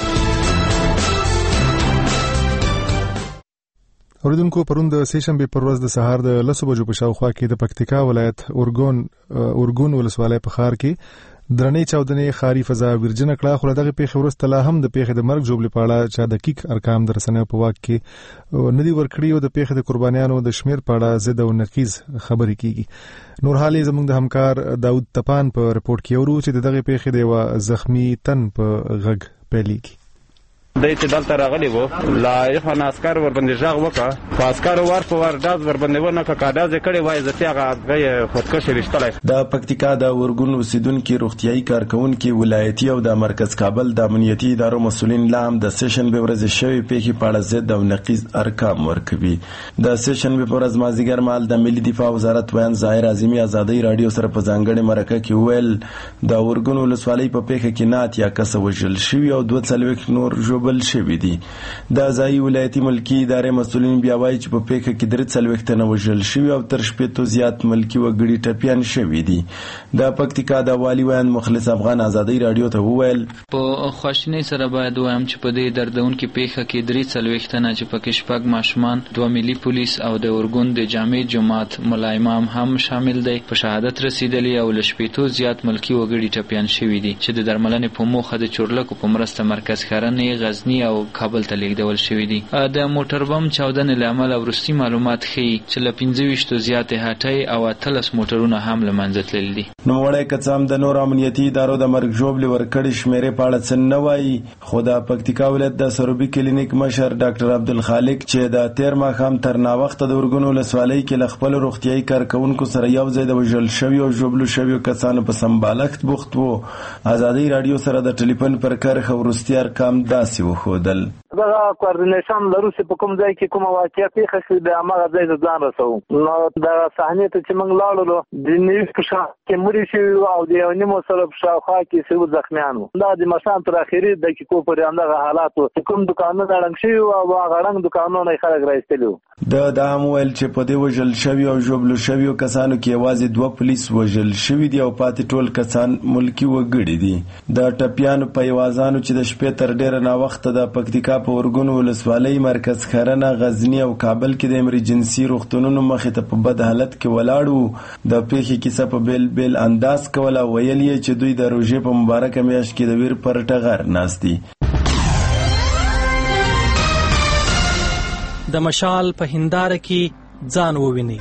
اوریدونکو پروند د سیشنبه پر ورځ د سهار د لسو بجو په شاوخوا کې د پکتیکا ولایت اورګون اورګون ولسوالۍ په ښار کې درنې چاودنې خاري فضا ورجنه کړه. خو دغه پیښه ورسته لا هم د پیښې د مرګ جوړې پاړه چا دقیق ارقام درسنه په واک کې ندي ورکړي او د پیښې د قربانیانو د شمیر پاړه زده او نقیز خبرې کیږي. نور حالې زموږ د همکار داود تپان په رپورت کې ورو چې دغه پیښې د یو زخمی تن په غږ پیلېږي. دای چې دلته راغلی وو لا یخن عسكر ور باندې ژغ وکړه، په عسكر ور په ور داز ور باندې ونه کا کاډاز کړي وای زته هغه غي خودکشي رښتلای. د پکتیکا د ورګون اوسیدونکو روغتيایي کارکونکو ولایتي او د مرکز کابل د امنیتي ادارو مسولین لام د سیشن به ورځ شوی پیښې په اړه زد او نقیز ارقام ورکوي. د سیشن به ورځ مازیګر مال د ملي دفاع وزارت ویان ظاهر اعظمي ازادي رادیو سره په ځانګړي مرکه کې ویل د ورګون ولسوالۍ په پیښه کې نات یا کس وژل شوی او دوه څلويخ نور جوبل شوی دي. د ځای ولایتي ملکی ادارې مسولین بیا وایي چې په پیښه کې درې څلويخ تنه وژل شوی او تر شپږ زیات ملکی وګړي ټپيان شوی دي. د پکتیکا د والی ویان مخلص افغان ازادي رادیو ته وویل په خواشینۍ سره باید وایم چې په دې دردونکو پیښه کې درې څلويخ تنه چې پکې شپږ ماشومان، دوه ملي پولیس او د اورګون د جامع جماعت ملا امام هم شامل دي په شهادت رسیدلی او لشپېتو زیات ملکی وګړي ټپيان شوی دي چې د درملنې په موخه د چورلکو په مرسته مرکز ښارنې غزنی او کابل ته لیږدول شوی دي. د موټر بم چاودنې له امله وروستي معلومات ښیي چې له پنځه ویشتو زیاتې هټۍ او اتلس موټرونه هم له منځه تللي دي. نوموړی که څه هم د نورو امنیتي ادارو د مرګ ژوبلې ورکړې شمېرې په اړه څه نه وایي، خو د پکتیکا ولایت د سروبي کلینیک مشر ډاکټر عبدالخالق چې د تیر ماښام تر ناوخته د اورګون ولسوالۍ کې له خپلو روغتیایي کارکوونکو سره یو ځای د وژل شویو او ژوبلو شویو کسانو په سمبالښت بوخت و، ازادي رادیو سره د ټلیفون پر کرښه وروستي ارقام داسې وښودل. دغه کوارډینیشن لرو چې په کوم ځای کې کومه واقعیا پیښه شوې د هغه ځای ته ځان رسوو. نو د صحنې ته چې موږ لاړو د نیوز په شا کې مړي شوي او د یو نیمو سره په شاوخوا کې څو زخمیان وو. دا د مشان تر اخري دقیقو پورې همدغه حالات وو. کوم دکانونه ړنګ شوي او هغه ړنګ دکانونه خلک راایستلي وو. د دا هم ویل چې په دې وژل شوي او ژوبلو شویو کسانو کې یوازې دوه پولیس وژل شوي دي او پاتې ټول کسان ملکي وګړي دي. د ټپیانو په یوازانو چې د شپې تر ډېره ناوخته د پکتیکا په اورګون ولسوالۍ مرکز ښارنه غزنی او کابل کې د امرجنسي روغتونونو مخې ته په بد حالت کې ولاړ وو. د پیښې کیسه په بیل بیل انداز کوله او ویل یې چې دوی د روژې په مبارکه میاشت کې د ویر پر ټغر ناست دي. د مشال په هنداره کې ځان وویني.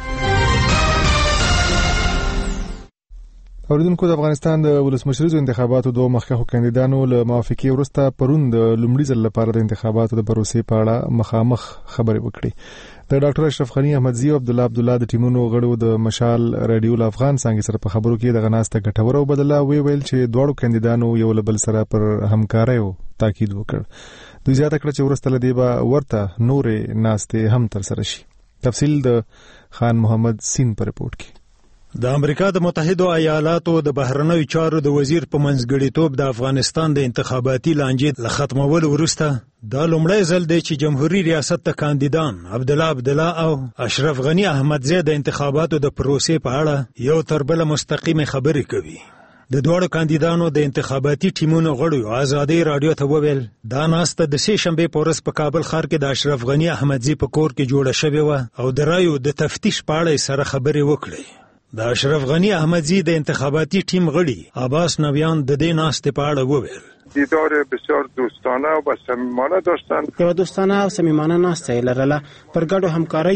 اوریدونکو د افغانستان د ولسمشریزو انتخاباتو دوه مخکښو کاندیدانو له موافقې وروسته پرون د لومړي ځل لپاره د انتخاباتو د پروسې په اړه مخامخ خبرې وکړې. د ډاکټر اشرف غنی احمدزي او عبدالله عبدالله د ټیمونو غړو د مشال رادیو ل افغان څنګه سره په خبرو کې د غناسته ګټور او بدله وی ویل چې دواړو کاندیدانو یو له بل سره پر همکارۍ تاکید وکړ. دوی زیاته کړه چې وروسته له دې به ورته نورې ناستې هم تر سره شي. تفصیل د خان محمد سین په رپورت کې. د امریکا د متحده ایالاتو د بهرنیو چارو د وزیر په منځګړیتوب د افغانستان د انتخاباتي لانجې له ختمولو وروسته دا لومړی ځل دی چې جمهوریت ریاست ته کاندیدان عبدالله عبدالله او اشرف غنی احمدزی د انتخاباتو د پروسې په اړه یو تر بل مستقیم خبرې کوي. د دوړو کاندیدانو د انتخاباتي ټیمونو غړو ازادي رادیو ته وویل دا ناسته د سې شنبه په ورځ په کابل ښار کې د اشرف غنی احمدزی په کور کې جوړه شوې و او د رایو د تفتیش په اړه سره خبرې وکړې. د اشرف غنی احمدزی د انتخاباتي ټیم غړي عباس نویان د دې ناستې په اړه وویل دیدار بسیار دوستانه و صمیمانه داشتن. یو دوستانه او صمیمانه ناسته لرله پر ګډو همکاریو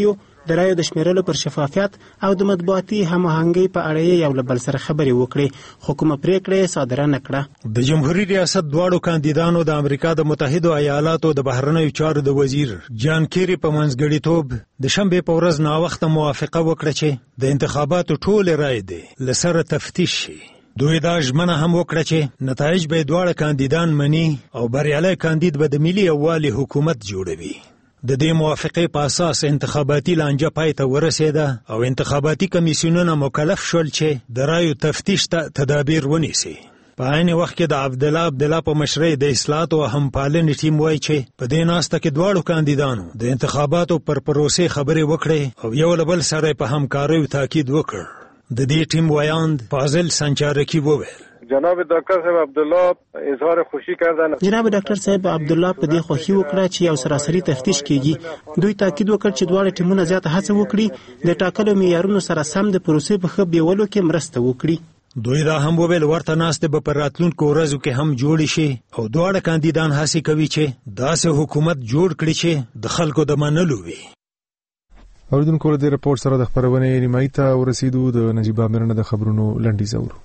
د رایو د شمیرلو پر شفافیت او د مطبوعاتي هماهنګۍ په اړه یو له بل سره خبرې وکړي، خو کومه پریکړه صادره نه کړه. د جمهوریت ریاست دواړو کاندیدانو د امریکا د متحده ایالاتو د بهرنیو چارو د وزیر جان کیری په منځګړیتوب د شنبې په ورځ ناوخته موافقه وکړه چې د انتخاباتو ټول رایې دي لسره تفتیش شي. دوی دا ژمنه هم وکړه چې نتایج به دواړه کاندیدان مني او بریالی کاندید به د ملي یووالي حکومت جوړوي. د دې موافقې په اساس انتخاباتي لانجه پای ته ورسېده او انتخاباتي کمیسیونونه مکلف شول چې د رایو تفتیش ته تدابیر ونیسي. په عین وخت کې د عبدالله عبدالله په مشرۍ د اصلاحاتو او همپالنې ټیم وایي چې په دې ناسته کې دواړو کاندیدانو د انتخاباتو پر پروسې خبرې وکړې او یو له بل سره په همکاریو تاکید وکړ. د دې ټیم وایاند فاضل سنچارکی وویل جناب ډاکټر صاحب عبدالله اظهار خوشی کردن. جناب ډاکټر صاحب عبدالله په دې خوښي وکړه چې یو سراسري تفتیش کیږي. دوی تاکید وکړ چې دواړه ټیمونه زیاته هڅه وکړي د ټاکلو معیارونو سره سم د پروسې په ښه بیولو کې مرسته وکړي. دوی دا هم وویل ورته ناستې به په راتلونکو ورځو کې هم جوړې شي او دواړه کاندیدان هڅې کوي چې داسې حکومت جوړ کړي چې د خلکو د منلو وي. اوریدونکو له دې رپورټ سره د خبرونې نیمایي ته ورسېدو. د نجیب عامر نه د خبرونو لنډیز اورو.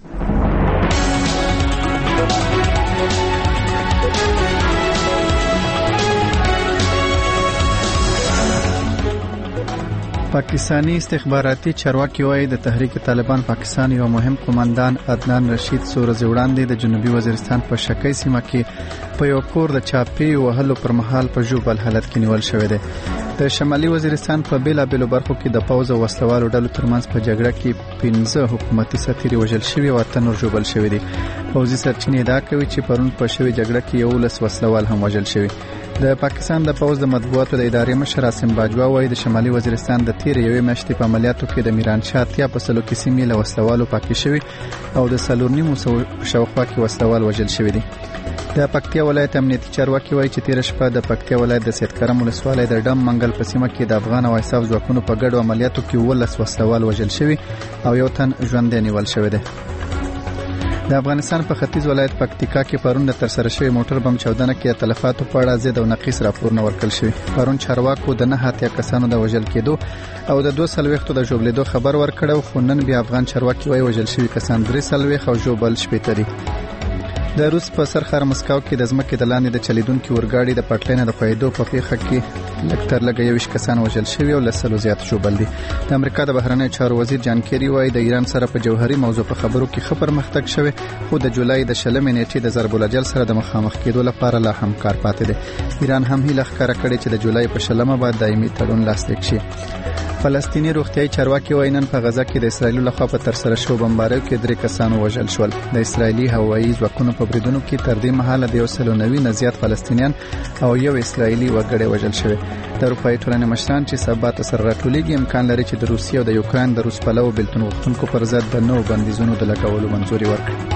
پاکستانی استخباراتي چارواکي وایي د تحریک طالبان پاکستان یو مهم قومندان عدنان رشید څو ورځې وړاندې د جنوبي وزیرستان په شکی سیمه کې په یو کور د چاپی وهلو پر مهال په ژوبل حالت کې نیول شوی دی. د شمالي وزیرستان په بیلابیلو برخو کې د پوځ او وسلوالو ډلو ترمنځ په جګړه کې پنځه حکومتي سفیر وژل شوي او اته نور ژوبل شوي دي. پوځي سرچینې ادعا کوي چې پرون په شوې جګړه کې یولس وسلوال هم وژل شوي. د پاکستان د پوځ د مطبوعاتو د ادارې مشر عاصم باجوا وایي د شمالي وزیرستان د تیر یوې میاشتې په عملیاتو کې د میرانشاه اتیا په سلو کې سیمې له وسلوالو پاکې شوي او د څلور نیمو سوو شاوخوا کې وسلوال وژل شوي دي. د پکتیا ولایت امنیتي چارواکي وایي چې تیر شپه د پکتیا ولایت د سید کرم ولسوالۍ د ډم منګل په سیمه کې د افغان او ایساف ځواکونو په ګډو عملیاتو کې ولس وسلوال وژل شوي او یو تن ژوندی نیول شوی دی. د افغانستان په ختیځ ولایت پکتیکا کې پرون د ترسره شوی موټر بم چاودنه کې تلفاتو په اړه زیات او نقیص راپورونه ورکړل شوی. پرون چارواکو د نه اتیا کسانو د وژل کېدو او د دوه سلويختو د ژوبلیدو خبر ورکړو، خو نن بیا افغان چارواکي وایي وژل شوی کسان درې سلويخ او ژوبل شپېته دي. د روس په سرخر مسکو کې د ځمکې د لاندې د چلیدونکو ورګاډي د پټلۍ د خویدو په پیښه کې لږ تر لږه یو ویشت کسان وژل شوي او له سلو زیات ژوبل دي. د امریکا د بهرنیو چارو وزیر جان کیری وایي د ایران سره په جوهري موضوع په خبرو کې ښه پرمختګ شوی، خو د جولای د شلمې نیټې د ضرب الجل سره د مخامخ کېدو لپاره لا هم کار پاتې دی. ایران هم هیله ښکاره کړې چې د جولای په شلمه بعد دایمي تړون لاسلیک شي. فلسطینی روغتیايي چارواکي وایي نن په غزه کې د اسرایل لخوا په ترسره شو بمباریو کې درې کسان وژل شول. د اسرایلی هوایي ځواکونو په بریدونو کې تر دې مهاله د یو سل نوي نه زیات فلسطینیان او یو اسرایلی وګړی وژل شوی. د اروپایي ټولنې مشران چې سبا ته سره راټولېږي امکان لري چې د روسیې او د یوکران د روس پلوو بېلتون غوښتونکو پر ضد د نوو بندیزونو د لګولو منظوري ورکړي.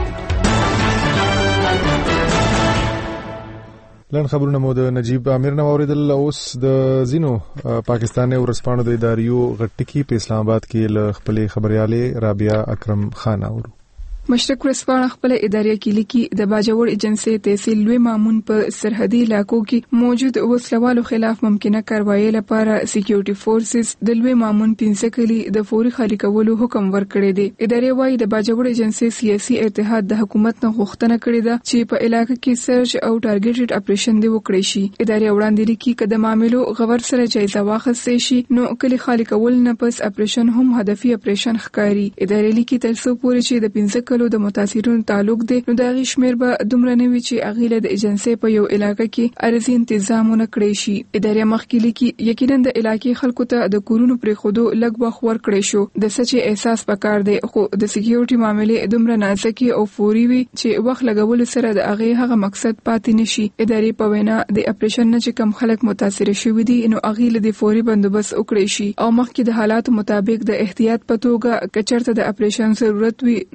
لن خبرونه مو د نجیب عامر نو اوریدل. اوس د زینو پاکستاني ورسپانو د اداریو غټکی په اسلام آباد کې ل خپل خبرياله رابعه اکرم خان اورو. مشرق ورسپانه خپل ادارې کې لیکي د باجوړ ایجنسی تحصیل لوی مامون په سرحدي علاقو کې موجود وسلوالو خلاف ممکنه کاروایی لپاره سکیورټي فورسز د لوی مامون پنځه کلی د فوري خالي کولو حکم ورکړی دی. ادارې وايي د باجوړ ایجنسی سیاسي اتحاد د حکومت نه غوښتنه کړې ده چې په علاقې کې سرچ او ټارګټډ اپریشن دی وکړي شي. ادارې وړاندې لیکي چې د معاملو غور سره جایزه واخیستل شي نو کلی خالي کول نه پس اپریشن هم هدفي اپریشن ښکاري. ادارې لیکي تر څو پورې چې د پنځه د متاثرونو تعلق دی نو د هغې شمېر به دومره نه وي چې هغې له د ایجنسۍ په یو علاقه کې عرضي انتظامونه کړی شي. ادارې مخکې لیکي یقینا د علاقې خلکو ته د کورونو پرېښودو لږ وخت ورکړی شو. د څه چې احساس پکار دی خو د سکیورټي معاملې دومره نازکې او فوري وي چې وخت لګولو سره د هغې هغه مقصد پاتې نشي. ادارې په وینا د اپریشن نه چې کم خلک متاثره شوي دي نو هغې له د فوري بندوبست وکړی شي او مخکې د حالاتو مطابق د احتیاط په توګه که چېرته د اپریشن ضرورت وي نو د هغه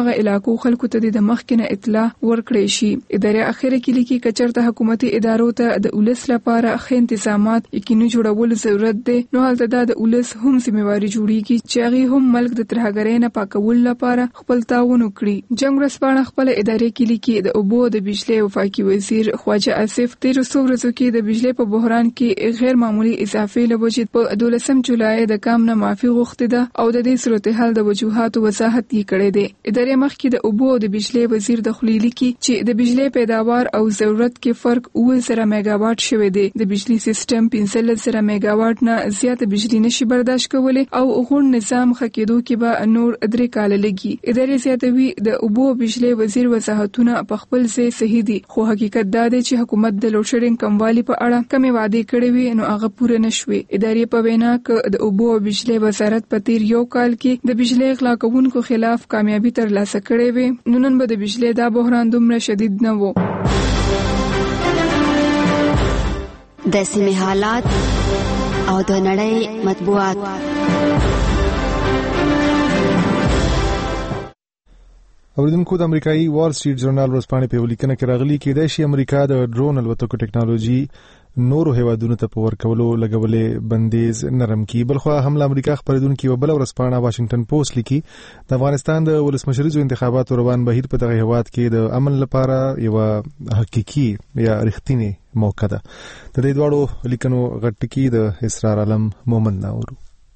هغه علاقو خلکو ته د مخکنه اطلاع ورکړي شي. ادارې اخیره کې لیکي کچرته حکومتي ادارو ته د ولس لپاره ښه تنظیمات یقیني جوړول ضرورت دی، نو هلته د ولس هم ذمہواری جوړیږي چې هغه هم ملک د ترهګرۍ نه پاکول لپاره خپل تعاون وکړي. جنگ ورځپاڼه خپل ادارې کې لیکي د اوبو د بجلی وفاقي وزیر خواجه آصف تیر څو ورځو کې د بجلی په بحران کې غیر معمولی اضافه لوجې په دولسم جولای د کام نه معافي غوښتې ده او د دې صورتحال د وجوهاتو وضاحت یې کړی دی. ادارې مخکې د اوبو او د بجلی وزیر د خولې لیکي چې د بجلی پیداوار او ضرورت کې فرق اوه زره میگاواټ شوی دی. د بجلی سیستم پنځلس زره میگاواټ نه زیات بجلی نشي برداشت کولی او غون نظام خکېدو کې به نور درې کال لګي. ادارې زیاتوي د اوبو او بجلی وزیر وضاحتونه په خپل ځای صحیح دي، خو حقیقت دا دی چې حکومت د لوډ شیډینګ کموالي په اړه کمې وعدې کړې وي نو هغه پوره نشوي. ادارې په وینا کې د اوبو او بجلی وزارت په تیر یو کال کې د بجلی غلا کوونکو خلاف کامیابی ترلاسه کړې وي، نو نن به د بجلی دا بحران دومره شدید نه و. د سیمې حالات او د نړۍ مطبوعات. اوریدونکو، د امریکایي وال سټریټ ژورنال ورځپاڼې په ولیکنه کې راغلي کېدای شي امریکا د ډرون الوتکو ټیکنالوژي نورو هیوادونو ته په ورکولو لګولې بندیز نرم کی. بلخو هم امریکا خبرېدونکو وبله ورځپاڼه واشنگټن پوسټ لیکي د افغانستان د ولسمشریزو انتخاباتو روان بهیر په دغه هیواد کې د امن لپاره یو حقيقي یا رښتینی موقع ده. د دې دواړو لیکنو غټکی د اسرار عالم مومن ناورو.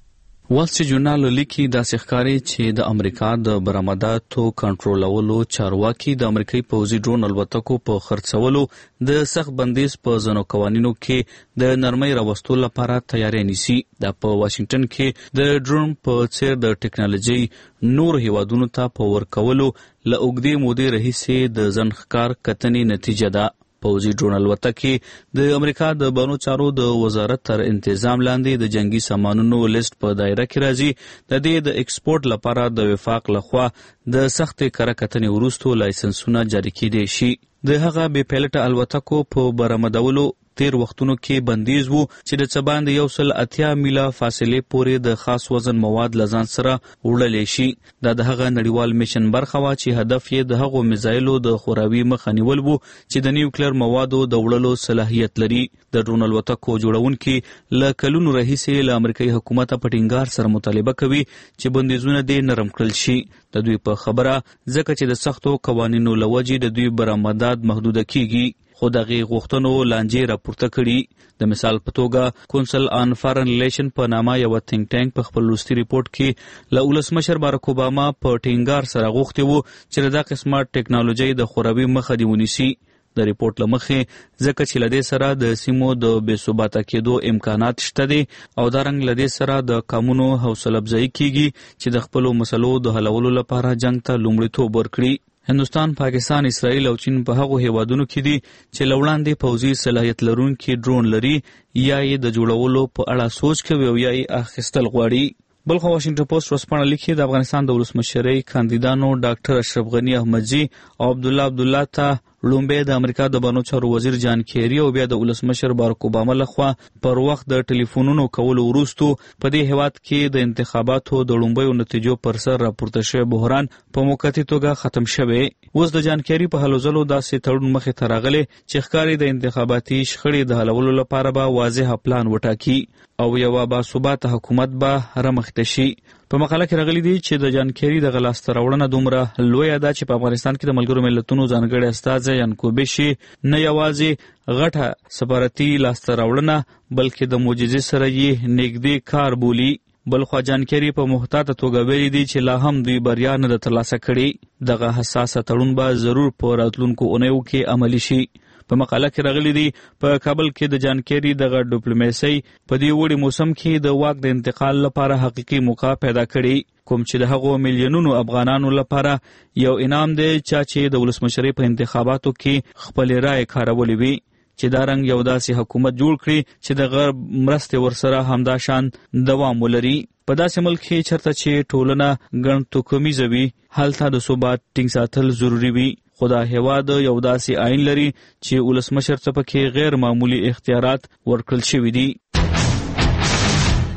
وال سټریټ ژورنال لیکي داسې ښکاري چې د امریکا د برآمداتو کنټرولولو چارواکي د امریکایي پوځي ډرون الوتکو په خرڅولو د سخت بندیز په ځینو قوانینو کې د نرمۍ راوستلو لپاره تیاری نیسي. دا په واشنگټن کې د ډرون په څیر د ټیکنالوژي نور هیوادونو ته په ورکولو له اوږدې مودې راهیسې د ځنډ کتنې نتیجه ده. پوځي ډرون الوتکې د امریکا د بانو چارو د وزارت تر انتظام لاندې د جنگي سامانونو لیست په دایره کې راځي. د دې د ایکسپورټ لپاره د وفاق لخوا د سخت کره کتنې وروسته لایسنسونه جاری کېدای شي. د هغه بې پیلوټه الوتکو په برآمدولو تیر وختونو کې بندیز وو چې د څه باندې یو سل اتیا میله فاصلې پورې د خاص وزن مواد لزان سره وړلې شي. دا د هغه نړیوال میشن برخه وا چې هدف یې د هغو میزایلو د خوراوي مخه نیول وو چې د نیوکلیر موادو د وړلو صلاحیت لري. د ډرون الوتکو جوړونکي له کلونو راهیسې له امریکایي حکومت په ټینګار سره مطالبه کوي چې بندیزونه دې نرم کړل شي. د دوی په خبره ځکه چې د سختو قوانینو له وجې د دوی برآمدات محدوده کیږي، خو دغه غوښتنو لانجې راپورته کړي. د مثال په توګه کونسل آن فارن ریلیشن په نامه یو تھنک ټانک په خپل وروستي ریپورت کې له ولسمشر بارک اوباما په ټینګار سره غوښتي وو چې دا قسمه ټیکنالوژي د خوراوي مخه دی ونیسي. د ریپورت لمخې ځکه چې لدې سره د سیمو د بې ثباته کېدو امکانات شته دي او دا رنګ لدې سره د قانونو حوصله افزایی کیږي چې د خپلو مسلو د حلولو لپاره جنگ ته لومړیتوب ورکړي. هندوستان، پاکستان، اسرائیل او چین په هغو هیوادونو کې دي چې له وړاندې پوځي صلاحیت لرونکي ډرون لري یا یې د جوړولو په اړه سوچ کوي او یا یې اخیستل غواړي. بلخو واشنگټن پوسټ ورځپاڼه لیکي د افغانستان د ولسمشرۍ کاندیدانو ډاکټر اشرف غنی احمدزي او عبدالله عبدالله ته لومبه د امریکا د بانو چارو وزیر جان کیری او بیا د ولسمشر بارک اوباما لخوا پر وخت د ټلیفونونو کولو وروسته په دې هیواد کې د انتخاباتو د لومبیو نتیجو پر سر راپورته شوی بحران په موقتی توګه ختم شوی. اوس د جان کیری په هلو ځلو داسې تړون مخې ته راغلی چې ښکاري د انتخاباتي شخړې د حلولو لپاره به واضح پلان وټاکي او یو باثباته حکومت به رامخته شي. په مقاله کې راغلي دي چې د جان کیری د لاسته راوړنه دومره لویه ده چې په افغانستان کې د ملګرو ملتونو ځانګړي استازی یانکوبی شي نه یوازې غټه سفارتي لاسته راوړنه بلکې د معجزې سره یې نږدې کار بولي. بلخو جان کیری په محتاطه توګه ویلي دي چې لا هم دوی بریا نه ده ترلاسه کړې. دغه حساسه تړون به ضرور په راتلونکو اونیو کې عملي شي. په مقاله کې راغلي دي په کابل کې د جان کیری دغه ډیپلوماسي په دې وړي موسم کې د واک د انتقال لپاره حقيقي موقع پیدا کړي، کوم چې د هغو میلیونونو افغانانو لپاره یو انعام دی چې د ولسمشرۍ په انتخاباتو کې خپل رائے کارولې وي چې دا رنګ یو داسې حکومت جوړ کړي چې د غرب مرستې ورسره همدا شان دوام ولري. په داسې ملک کې چرته چې ټولنه ګڼ توکمیزه وي هلته د ثبات ټینګ ساتل ضروری وي. خو دا هیواد یو داسې آئین لري چې ولسمشر ته پکې غیر معمولی اختیارات ورکړل شوي دي.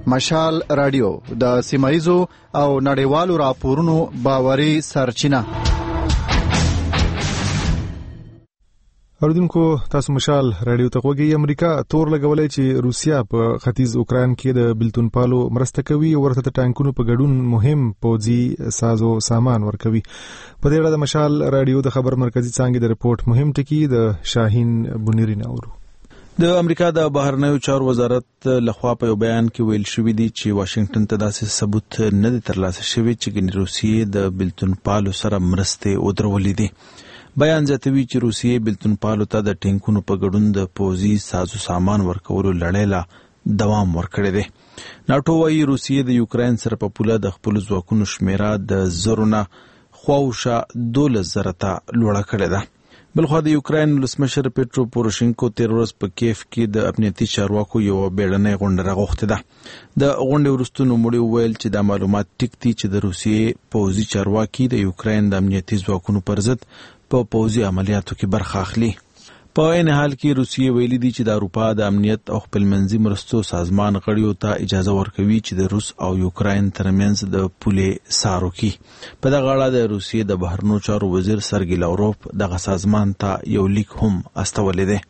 مشال رادیو د سیمایزو او نړیوالو راپورونو باوري سرچینه. اوریدونکو تاسو مشال رادیو ته غوږی. امریکا تور لګولای چې روسیا په ختیځ اوکران کې د بلتون پالو مرسته کوي او ورته ټانکونو په ګډون مهم پوځي سازو سامان ورکوي. په دې اړه د مشال رادیو د خبر مرکزی څانګې د رپورت مهم ټکی د شاهین بنيري ناورو. د امریکا د بهرنیو چارو وزارت لخوا په یو بیان کې ویل شوی دی چې واشنگټن ته داسې ثبوت نه دی ترلاسه شوی چې روسیې د بلتون پالو سره مرسته ودرولې دي. بیان زیاتوي چې روسیې بلتون پالو ته د ټینکونو په ګډون د پوځي سازو سامان ورکولو لړۍ لا دوام ورکړی دی. ناټو وايي روسیې د یوکرين سره په پوله د خپل ځواکونو شمیره د زرونه خواوشا دولس زره ته لوړه کړې ده. بلخو د یوکرين ولسمشر پیټرو پوروشینکو تیر ورځ په کیف کې د امنیتي چارواکو یو بیړنۍ غونډه راغوښته ده. د غونډې وروسته نوموړي وویل چې دا معلومات ټیک دي چې د روسیې پوځي چارواکي د یوکرين د امنیتي ځواکونو پر ضد په پوځي عملیاتو کې برخه اخلي. په عین حال کې روسیې ویلي دي چې د اروپا د امنیت او خپلمنځي مرستو سازمان غړیو ته اجازه ورکوي چې د روس او یوکرين ترمنځ د پولې سارو کې. په دغه اړه د روسیې د بهرنیو چارو وزیر سرګی لاوروف دغه سازمان ته یو لیک هم استولې دی.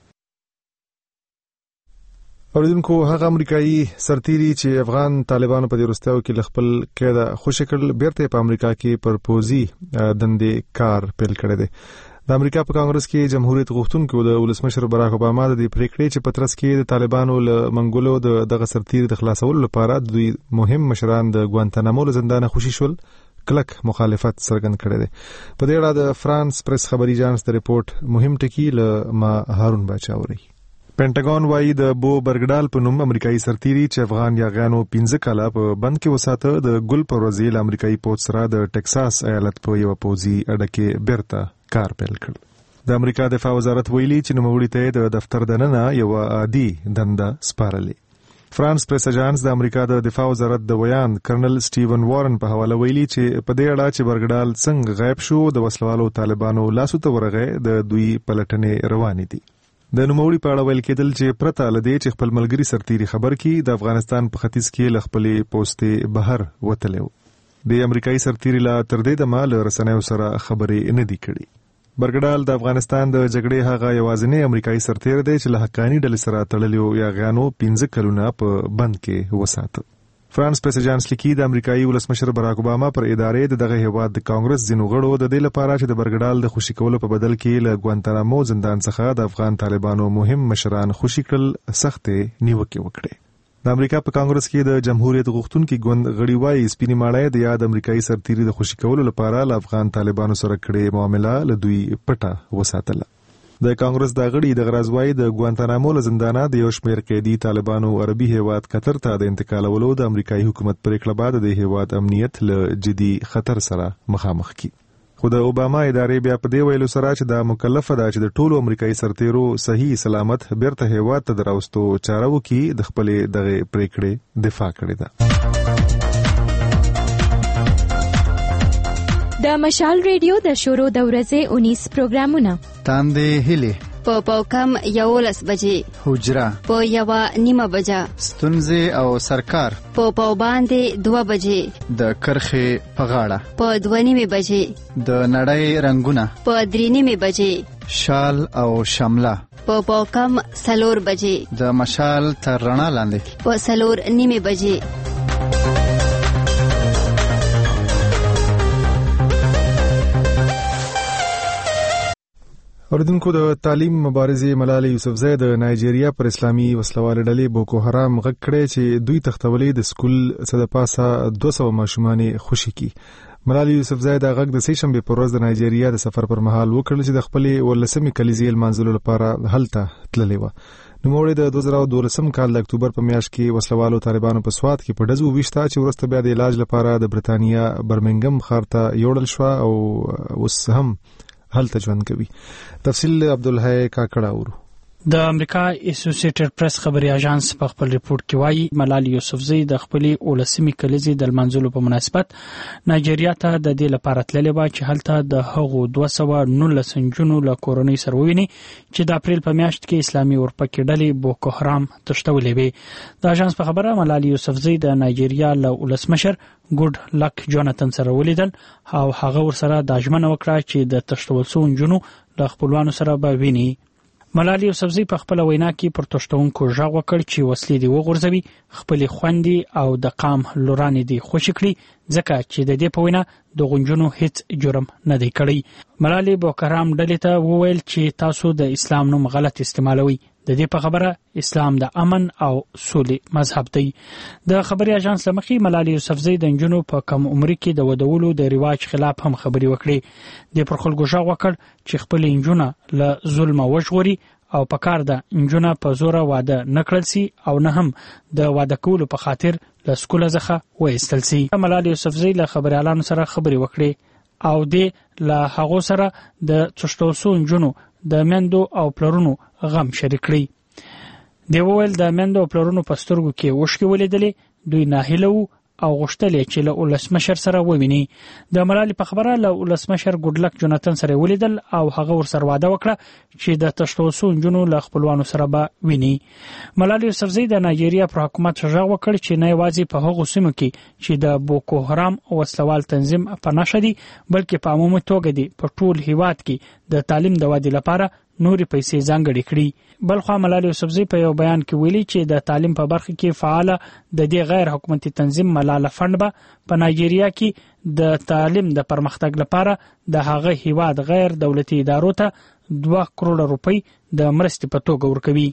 اوریدونکو هغه امریکایي سرتیري چې افغان طالبانو په دې وروستیو کې خپل قید خوشی کړل بیرته په امریکا کې پر پوزي دندې کار پیل کړی دی. د امریکا په کانګرس کې جمهوریت غوښتونکو د ولسمشر باراک اوباما د دې پریکړې چې پترس کې د طالبانو له منګولو د دغه سرتیري د خلاصولو لپاره دوی مهم مشران د ګوانتانامو له زندان خوشی شول کلک مخالفت څرګند کړی دی. په دې اړه د فرانس پریس خبري اژانس د ریپورت مهم ټکی له ما هارون باچاوري. پینټاګون وايي د بو برګډال په نوم امریکایي سرتیري چې افغان یاغانو پنځه کاله په بند کې وساته د ګل پر ورځې له امریکایي پوځ سره د ټکساس ایالت په یو پوځي اډه کې بیرته کار پیل کړ. د امریکا دفاع وزارت ویلي چې نوموړي ته د دفتر دننه یو عادي دنده سپارلې. فرانس پریس اژانس د امریکا د دفاع وزارت د ویان کرنل سټیون وارن په حواله ویلي چې په دې اړه چې برګډال څنګه غایب شو د وسلوالو طالبانو لاسو ته ورغې د دوی پلټنې روانې دي. د نوموړي په اړه ویل کېدل چې پرته له دې چې خپل ملګری سرتیري خبر کړي د افغانستان په ختیځ کې له خپلې پوستې بهر وتلی و. د امریکایي سرتیري لا تر دې دمه له رسنیو سره خبرې نه دي کړي. برګډال د افغانستان د جګړې هغه یوازینی امریکایي سرتیری دی چې له حقانی ډلې سره تړلیو یاغانو پنځه کلونه په بند کې وساته. فرانس پریس اژانس لیکي د امریکایي ولسمشر باراک اوباما پر ادارې د دغه هیواد د کانګرس ځینو غړو د دې لپاره چې د برګډال د خوشي کولو په بدل کې له ګوانتانامو زندان څخه د افغان طالبانو مهم مشران خوشي کړل سختې نیوکې وکړې. د امریکا په کانګرس کې د جمهوریت غوښتونکي ګوند غړي وايي سپینې ماړی د یاد امریکایي سرتیري د خوشي کولو لپاره له افغان طالبانو سره کړې معامله له دوی پټه وساتله. د کانګرس د غړي د غرازوای د ګوانتانامو له زندانه د یو شمېر قیدي طالبانو عربي هیواد قطر ته د انتقالولو د امریکایي حکومت پریکړه بعد د هیواد امنیت له جدي خطر سره مخامخ کی. خو د اوباما ادارې بیا په دې ویلو سره چې دا مکلفه ده چې د ټولو امریکایي سرتیرو صحیح سلامت بیرته هیواد ته دراوستو چاره وکړي د خپلې دغه پریکړې دفاع کړې ده. د مشال ریډیو د شروع د ورځې اونیس پروګرامونه تاندې هلي په پاوکم یولس بجې حجره په یوه نیمه بجه ستونزې او سرکار په پاو باندې دوه بجې د کرخې په غاړه په دوه نیمه بجې د نړۍ رنگونه په درې نیمه بجې شال او شمله په پاوکم سلور بجې د مشال تر رڼا لاندې په سلور نیمه بجې. اوریدونکو د تعلیم مبارزې ملالۍ یوسفزۍ د نایجیریا پر اسلامي وسلوال ډلې بوکو حرام غږ کړی چې دوی تختولې د سکول څخه د پاسه دوه سوه ماشومان خوشي کی. ملالۍ یوسفزۍ د غږ د سې شنبې پر ورځ د نایجیریا د سفر پر مهال وکړل چې د خپلې ولسمې کلیزې لمانځلو لپاره هلته تللې وه. نوموړي د دوه زره دولسم کال د اکتوبر په میاشت کې وسلوالو طالبانو په سوات کې په ډزو ویشته چې وروسته بیا د علاج لپاره د برتانیا برمنګم ښار ته یوړل شوه او اوس هم هلته ژوند کوي. تفصیل عبدالحی کاکړه اورو. د امریکا اسوسییټډ پریس خبري اژانس په خپل ریپورت کې وایي ملالۍ یوسفزۍ د خپلې ولسمي کلیزې د لمانځلو په مناسبت نایجیریا ته د دې لپاره تللې وه چې هلته د هغو دوه سوه نولس نجونو له کورنۍ سره وویني چې د اپریل په میاشت کې اسلامي اورپکي ډلې بوکو حرام تښتولې وې. د اژانس په خبره ملالۍ یوسفزۍ د نایجیریا له ولسمشر ګوډ لک جوناتن سره ولیدل او هغه ورسره دا ژمنه وکړه چې د تښتول شوو نجونو له خپلوانو سره به ویني. ملالۍ یوسفزۍ په خپل وینا کې پر تښتونکو غږ وکړ چې وسلې دې وغورځوي، خپلې خویندې او د قام لورانې دې خوشې کړي ځکه چې د دې په وینا د غنجونو هیڅ جرم نه دی کړی. ملالۍ بوکو حرام ډلې ته وویل چې تاسو د اسلام نوم غلط استعمالوي. د دې په خبره اسلام د امن او سولې مذهب دی. د خبري اژانس له مخې ملالۍ یوسفزۍ د نجونو په کم عمر کې د ودولو د رواج خلاف هم خبري وکړي. د پر خلکو غږ وکړ چې خپل نجونه له ظلم وژغوري او په کار ده نجونه په زور واده نکړل سي او نه هم د واده کولو په خاطر له سکوله څخه وایستل سي. ملالۍ یوسفزۍ له خبريالانو سره خبري وکړي او د له هغو سره د تښتول شوو نجونو د میندو او پلرونو غم شریک کړي. دی وویل د میندو او پلرونو په سترګو کې اوښکې ولیدلې، دوی ناهیله وو او غوښتل چې له ولسمشر سره وویني. د ملالۍ په خبره له ولسمشر ګوډلک جوناتن سره ولیدل او هغه ورسره واده وکړه چې د تښتول شوو نجونو له خپلوانو سره به ویني. ملالۍ یوسفزۍ د نایجیریا پر حکومت غږ وکړ چې نه یوازې په هغو سیمو کې چې د بوکو حرام وسلوال تنظیم په نښه دي بلکې په عمومي توګه دي په ټول هیواد کې د تعلیم د ودې لپاره نوري پیسې ځانګړې کړي. بلخوا ملالۍ یوسفزۍ په یو بیان کې ویلي چې د تعلیم په برخه کې فعاله د دې غیر حکومتي تنظیم ملاله فند به په نایجیریا کې د تعلیم د پرمختګ لپاره د هغه هیواد غیر دولتي ادارو ته دوه کروڑه روپۍ د مرستې په توګه ورکوي.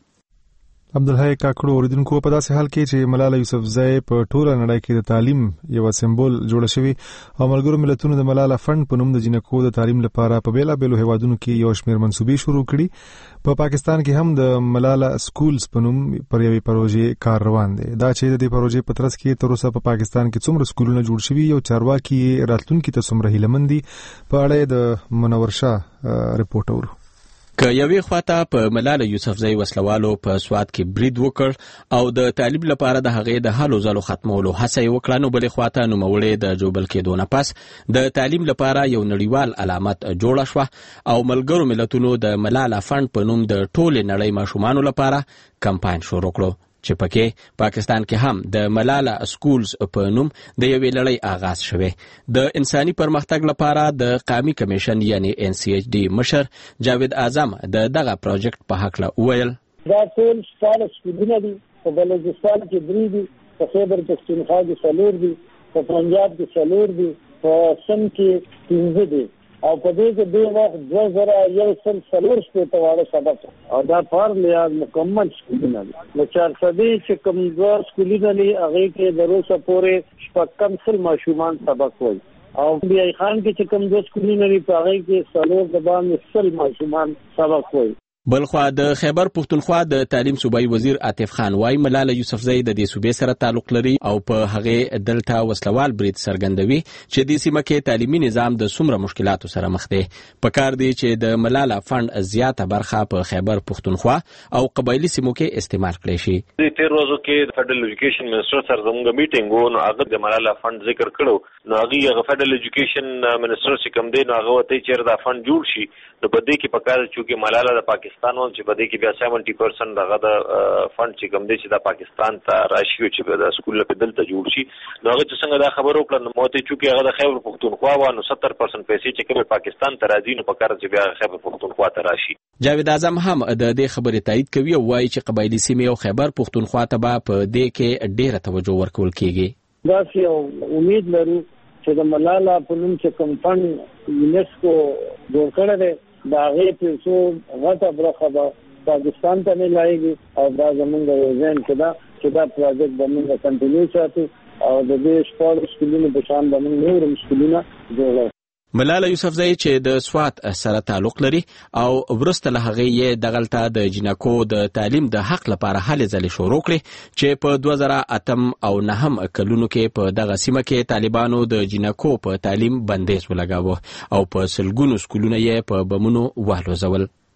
عبدالحی کاکړو اوریدونکو په داسې حال کې چې ملالۍ یوسفزۍ په ټوله نړۍ کې د تعلیم یو سمبول جوړ شوی او ملګرو ملتونو د ملاله فند په نوم د جنکو د تعلیم لپاره په بیلابېلو هیوادونو کې یو شمېر منصوبې شروع کړي. په پاکستان کې هم د ملاله سکولز په نوم پر یوې پروژې کار روان دی. دا چې د دې پروژې په ترڅ کې تر اوسه په پاکستان کې څومره سکولونه جوړ شوي یو چارواکي راتلونکي ته څومره هیلهمند دي په اړه د منور شاه رپورټ اورو. که یوې خواته په ملاله یوسفزۍ وسلوالو په سواد کې برید وکړ او د تعلیم لپاره د هغې د هلو ځلو ختمولو هڅه یې وکړه، نو بلې خواته نوموړې د جوبل کېدو نه پس د تعلیم لپاره یو نړیوال علامت جوړه شوه او ملګرو ملتونو د ملاله فند په نوم د ټولې نړۍ ماشومانو لپاره کمپاین شروع کړو چې پکې پاکستان کې هم د ملاله سکولز په نوم د یوې لړۍ آغاز شوی. د انساني پرمختګ لپاره د قومي کمیشن یعنی ان سی ایچ ډي مشر جاوید اعظم د دغه پروژیکټ په حق له وویل دا ټول شپاړس سکولونه دي، په بلوچستان کې درې دي، په خیبر پښتونخوا کې څلور دي، په پنجاب کې څلور دي، په سند کې پنځه دي او په دې کې دوی وخت دوه زره یو سل څلور شپېته واړه سبق او دا پر لیاز مکمل سکولونه دي. له چارسدې چې کوم دوه سکولونه دي هغې کې د روسه پورې شپږ کم سل ماشومان سبق وایي او بیا خان کې چې کوم دوه سکولونه دي په هغې کې څلور د باندې سل ماشومان سبق وایي. بلخوا د خیبر پښتونخوا د تعلیم صوبایي وزیر عاطف خان وايي ملاله یوسفزۍ د دې صوبې سره تعلق لري او په هغې دلته وسلوال برید څرګندوي چې د سیمه کې تعلیمي نظام د څومره مشکلاتو سره مخ دی. پکار دی چې د ملاله فند زیاته برخه په خیبر پښتونخوا او قبایلي سیمو کې استعمال کړي شي. د تیر ورځو کې د فدرل ایجوکیشن منسټر سره زموږ میټینګ وو، نو هغه د ملاله فند ذکر کړو، نو هغه هغه فدرل ایجوکیشن منسټر چې کوم دی نو هغه وته چې دا فند جوړ شي، نو په دې کې پکار چې ملاله د پاکستان ول چې په دې کې بیا سیونټي پرسنټ دغه د فند چې کوم دی چې د پاکستان ته راشي چې د سکول په دلته جوړ شي، نو هغه چې څنګه دا خبر وکړه نو موته چې هغه د خیبر پښتونخوا و نو ستر پرسنټ پیسې چې کوم پاکستان ته راځي نو پکار چې بیا خیبر پښتونخوا ته راشي. جاوید اعظم هم د دې خبرې تایید کوي او وایي چې قبایلي سیمې او خیبر پښتونخوا ته به په دې کې ډېره توجه ورکول کیږي. دا چې امید لرو چې د ملاله په نوم چې کوم فند یونیسکو جوړ کړی دی د هغې پیسو غټه برخه به پاکستان ته نه لایږي او دا زمونږ ذهن کې ده چې دا پروژیکټ به موږ کنټینیو ساتو او د دې شپاړس سکولونو په شان به موږ نور هم سکولونه جوړو. ملاله یوسفزۍ چې د سوات سره تعلق لري او وروسته له هغې یې دغلته د جنکو د تعلیم د حق لپاره هلې ځلې شروع کړې چې په دوه زره اتم او نهم کلونو کې په دغه سیمه کې طالبانو د جنکو په تعلیم بندیز ولګاوه او په سلګونو سکولونه یې په بمونو والوزول.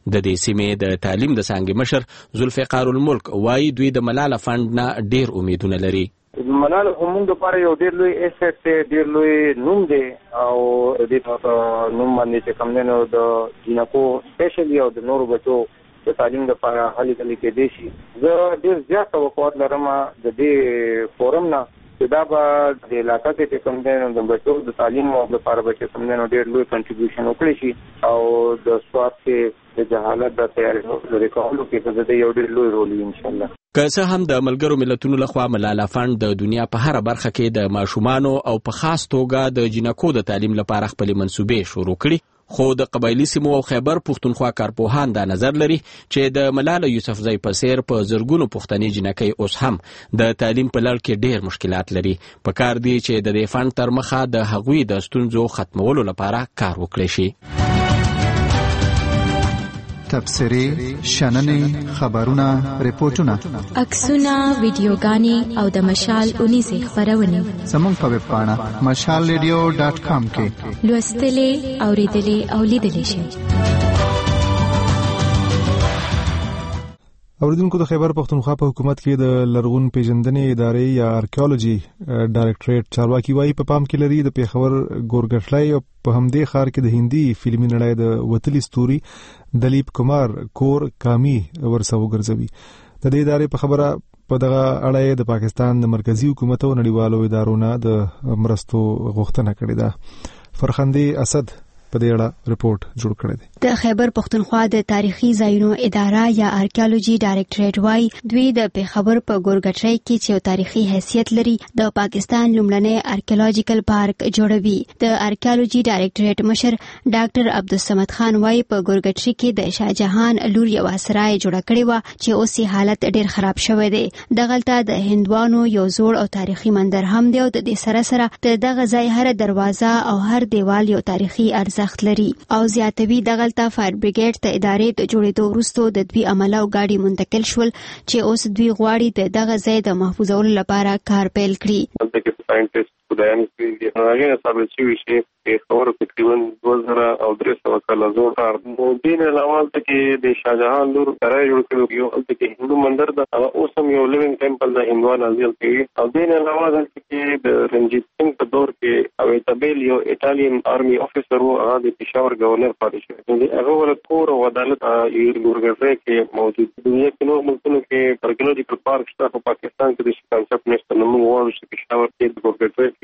د دې سیمې د تعلیم د څانګې مشر ذوالفقار الملک وایي دوی د ملاله فند نه ډیر امیدونه لري. ملاله همون د پاره یو ډیر لوی اسټ ډیر لوی نوم دی او د دې نوم باندې چې کوم نه د جنکو سپیشلی او د نورو بچو د تعلیم لپاره هلي کلی کې دي شي. زه ډیر زیات توقعات لرم د دې فورم نه چې دا به د علاقې کې کوم نه د بچو د تعلیم او لپاره بچو کوم نه ډیر لوی کنټریبیوشن وکړي شي او د سواد کې د جهالت د تیاري لري کولو کې د یو ډیر لوی رول ان شاء الله. که څه هم د ملګرو ملتونو لخوا ملاله فند د دنیا په هر برخه کې د ماشومانو او په خاص توګه د جنکو د تعلیم لپاره خپل منسوبې شروع کړي، خو د قبایلی سیمو او خیبر پښتونخوا کارپوهان دا نظر لري چې د ملاله یوسفزۍ په څیر په زرګونو پښتني جنکۍ اوس هم د تعلیم په لړ کې ډیر مشکلات لري. په کار دی چې د دې فند تر مخه د هغوی د ستونزو ختمولو لپاره کار وکړي شي. تبصرې، شننې، خبرونه، ریپورتونه، عکسونه، ویډیوګانې او د مشال اونیزې خپرونې زموږ په ویب پاڼه مشال ریډیو ډاټ کام کې لوستلې، اوریدلې او لیدلې شئ. اوریدونکو د خیبر پښتونخوا په حکومت کې د لرغون پیژندنې ادارې یا آرکیولوژي ډایریکټریټ چارواکي وایي په پام کې لري د پیښور ګورګټلای او په همدې ښار کې د هندي فلمي نړۍ د وتلي ستوري دلیپ کمار کور کامی ورسره وګرځوي. د دې ادارې په خبره په دغه اړه د پاکستان د مرکزی حکومت او نړیوالو ادارو نه د مرستو غوښتنه کړې ده. فرخندې اسد په دې اړه ریپورت جوړ کړی دی. د خیبر پښتونخوا د تاریخي ځایونو اداره یا آرکیولوژي ډایریکټریټ وايي دوی د پیښور په ګورګټرای کې چې تاریخي حیثیت لري د پاکستان لومړنی آرکیولوژیکل پارک جوړوي. د آرکیولوژي ډایریکټریټ مشر ډاکټر عبدالصمد خان وايي په ګورګټرای کې د شاهجهان لور یو سرای جوړ کړی و چې اوس یې حالت ډیر خراب شوی دی. دغلته د هندوانو یو زوړ او تاریخي مندر هم دی او د دې سره سره د دغه ځای هر دروازه او هر دیوال یو تاریخي ارزښت لري او زیاتوي. دغلته فایر بریګیډ ته ادارې د جوړېدو وروسته د دوی عمله او ګاډي منتقل شول چې اوس دوی غواړي د دغه ځای د محفوظولو لپاره کار پیل کړي. خدایان کې هغه ثابت شوی شي چې خبره تقریبا دوه زره او درې سوه کاله زوړ ښار نو دین علاوه کې د شاهجهان لور سرای جوړ کړو یو هلته کې هندو مندر د اوس هم یو لیوینګ ټیمپل د هندوان ازل کې او دین علاوه کې د رنجیت سنگ په دور کې او تبیل یو ایټالین آرمي افیسر وو هغه د پېښور گورنر پاتې شو. هغه ول کور او عدالت یې ګورګټرای کې موجود دي. یو نو ملکونو کې آرکیولوژیکل پارک شته په پاکستان کې د کانسپټ نشته نو موږ وایو چې پېښور کې د ګورګټرای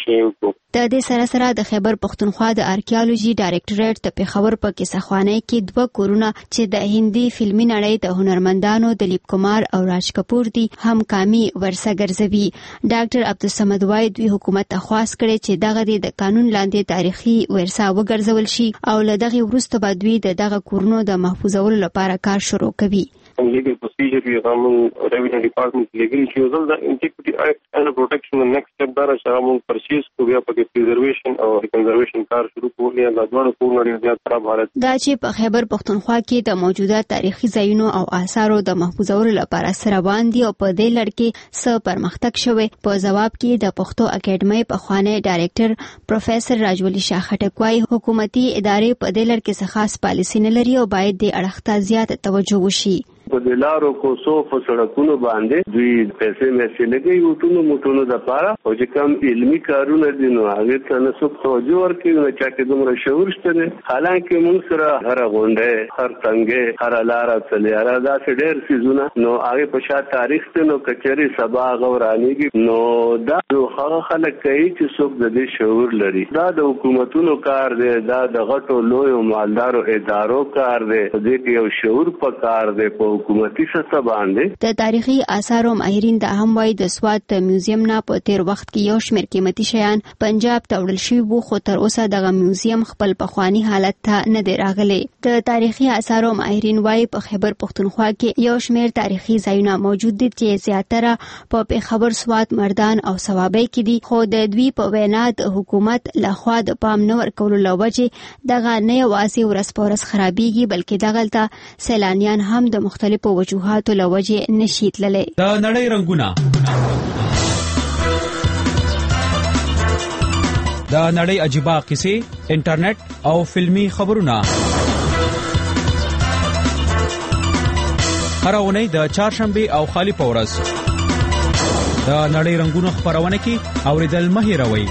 د دې سره سره د خیبر پښتونخوا د آرکیولوژي ډایریکټریټ د پیښور په کیسهخوانی کې دوه کورونه چې د هندي فلمي نړۍ د هنرمندانو دلیپ کمار او راج کپور دي هم کامی ورسره ګرځوي. ډاکټر عبدالصمد وايي دوی حکومت ته خواست کړي چې دغه د قانون لاندې تاریخي ورثه وګرځول شي او له دغه وروسته به دوی د دغه کورونو د محفوظولو لپاره کار شروع کوي. legal procedure we have revenue department legal issues the antiquity act and protection the next step دار شامل purchase کو بیا په preservation او conservation کار شروع کولې د ځوانو کورونو ډیر خراب حالت دا چې په خیبر پښتونخوا کې د موجوده تاریخي ځایونو او آثارو د محفوظولو لپاره سره باندې او په دې لړ کې څه پرمختګ شوی. په جواب کې د پښتو اکیډمۍ په خوانی ډایریکټر پروفیسور راجولی شاه خټک وايي حکومتي ادارې په دې لړ کې خاص پالیسي نه لري او باید د اړخته زیات توجه وشي. په دلارو کوڅو په سړکونو باندې دوی پیسې مېسې لګي وټونو موټونو د پاره او چې کوم علمي کارونه دي نو هغه ته نه څوک توجه ورکوي نو چا کې دومره شعور شته دي. حالانکه موږ سره هر غونډه هر څنګه هر لاره تلیاره دا ډېر سيزونه نو هغه په شا تاریخ ته نو کچري سبا غورانيږي نو دا هغه خلک کوي چې څوک د دې شعور لري. دا د حکومتونو کار دی، دا د غټو لوی او مالدارو ادارو کار دی. دې کې یو شعور پکار دی په حکومتي سطح باندې. د تاریخي آثارو ماهرین د هم وای د سواد د میوزیم نه په تیر وخت کې یو شمېر قیمتي شیان پنجاب ته وړل شوي وو خو تر اوسه دغه میوزیم خپل پخوانی حالت ته نه دی راغلی. د تاریخي آثارو ماهرین وای په خیبر پښتونخوا کې یو شمېر تاریخي ځایونه موجود دي چې زیاتره په پیښور سواد مردان او ثوابۍ کې دي خو د دوی په وینا د حکومت لخوا د پام نه ورکولو له وجې دغه نه یوازې ورځ په ورځ خرابېږي بلکې دغلته سیلانیان هم د مختلفو په وجوهاتو له وجې نشي تللی. د نړۍ رنګونه د نړۍ عجیبه قصې انټرنیټ او فلمي خبرونه هر اونۍ د چهارشنبه او خالی په ورځ د نړۍ رنگونو خبرونه کې اوریدل مه هېروئ.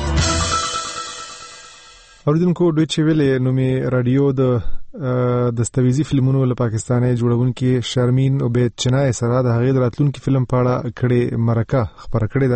اوریدونکو ډویچې ویلې نومي رادیو د دستاویزي فلمونو له پاکستاني جوړونکي شرمین عبید چنای سره د هغې د راتلونکي فلم په اړه کړې مرکه خبره کړې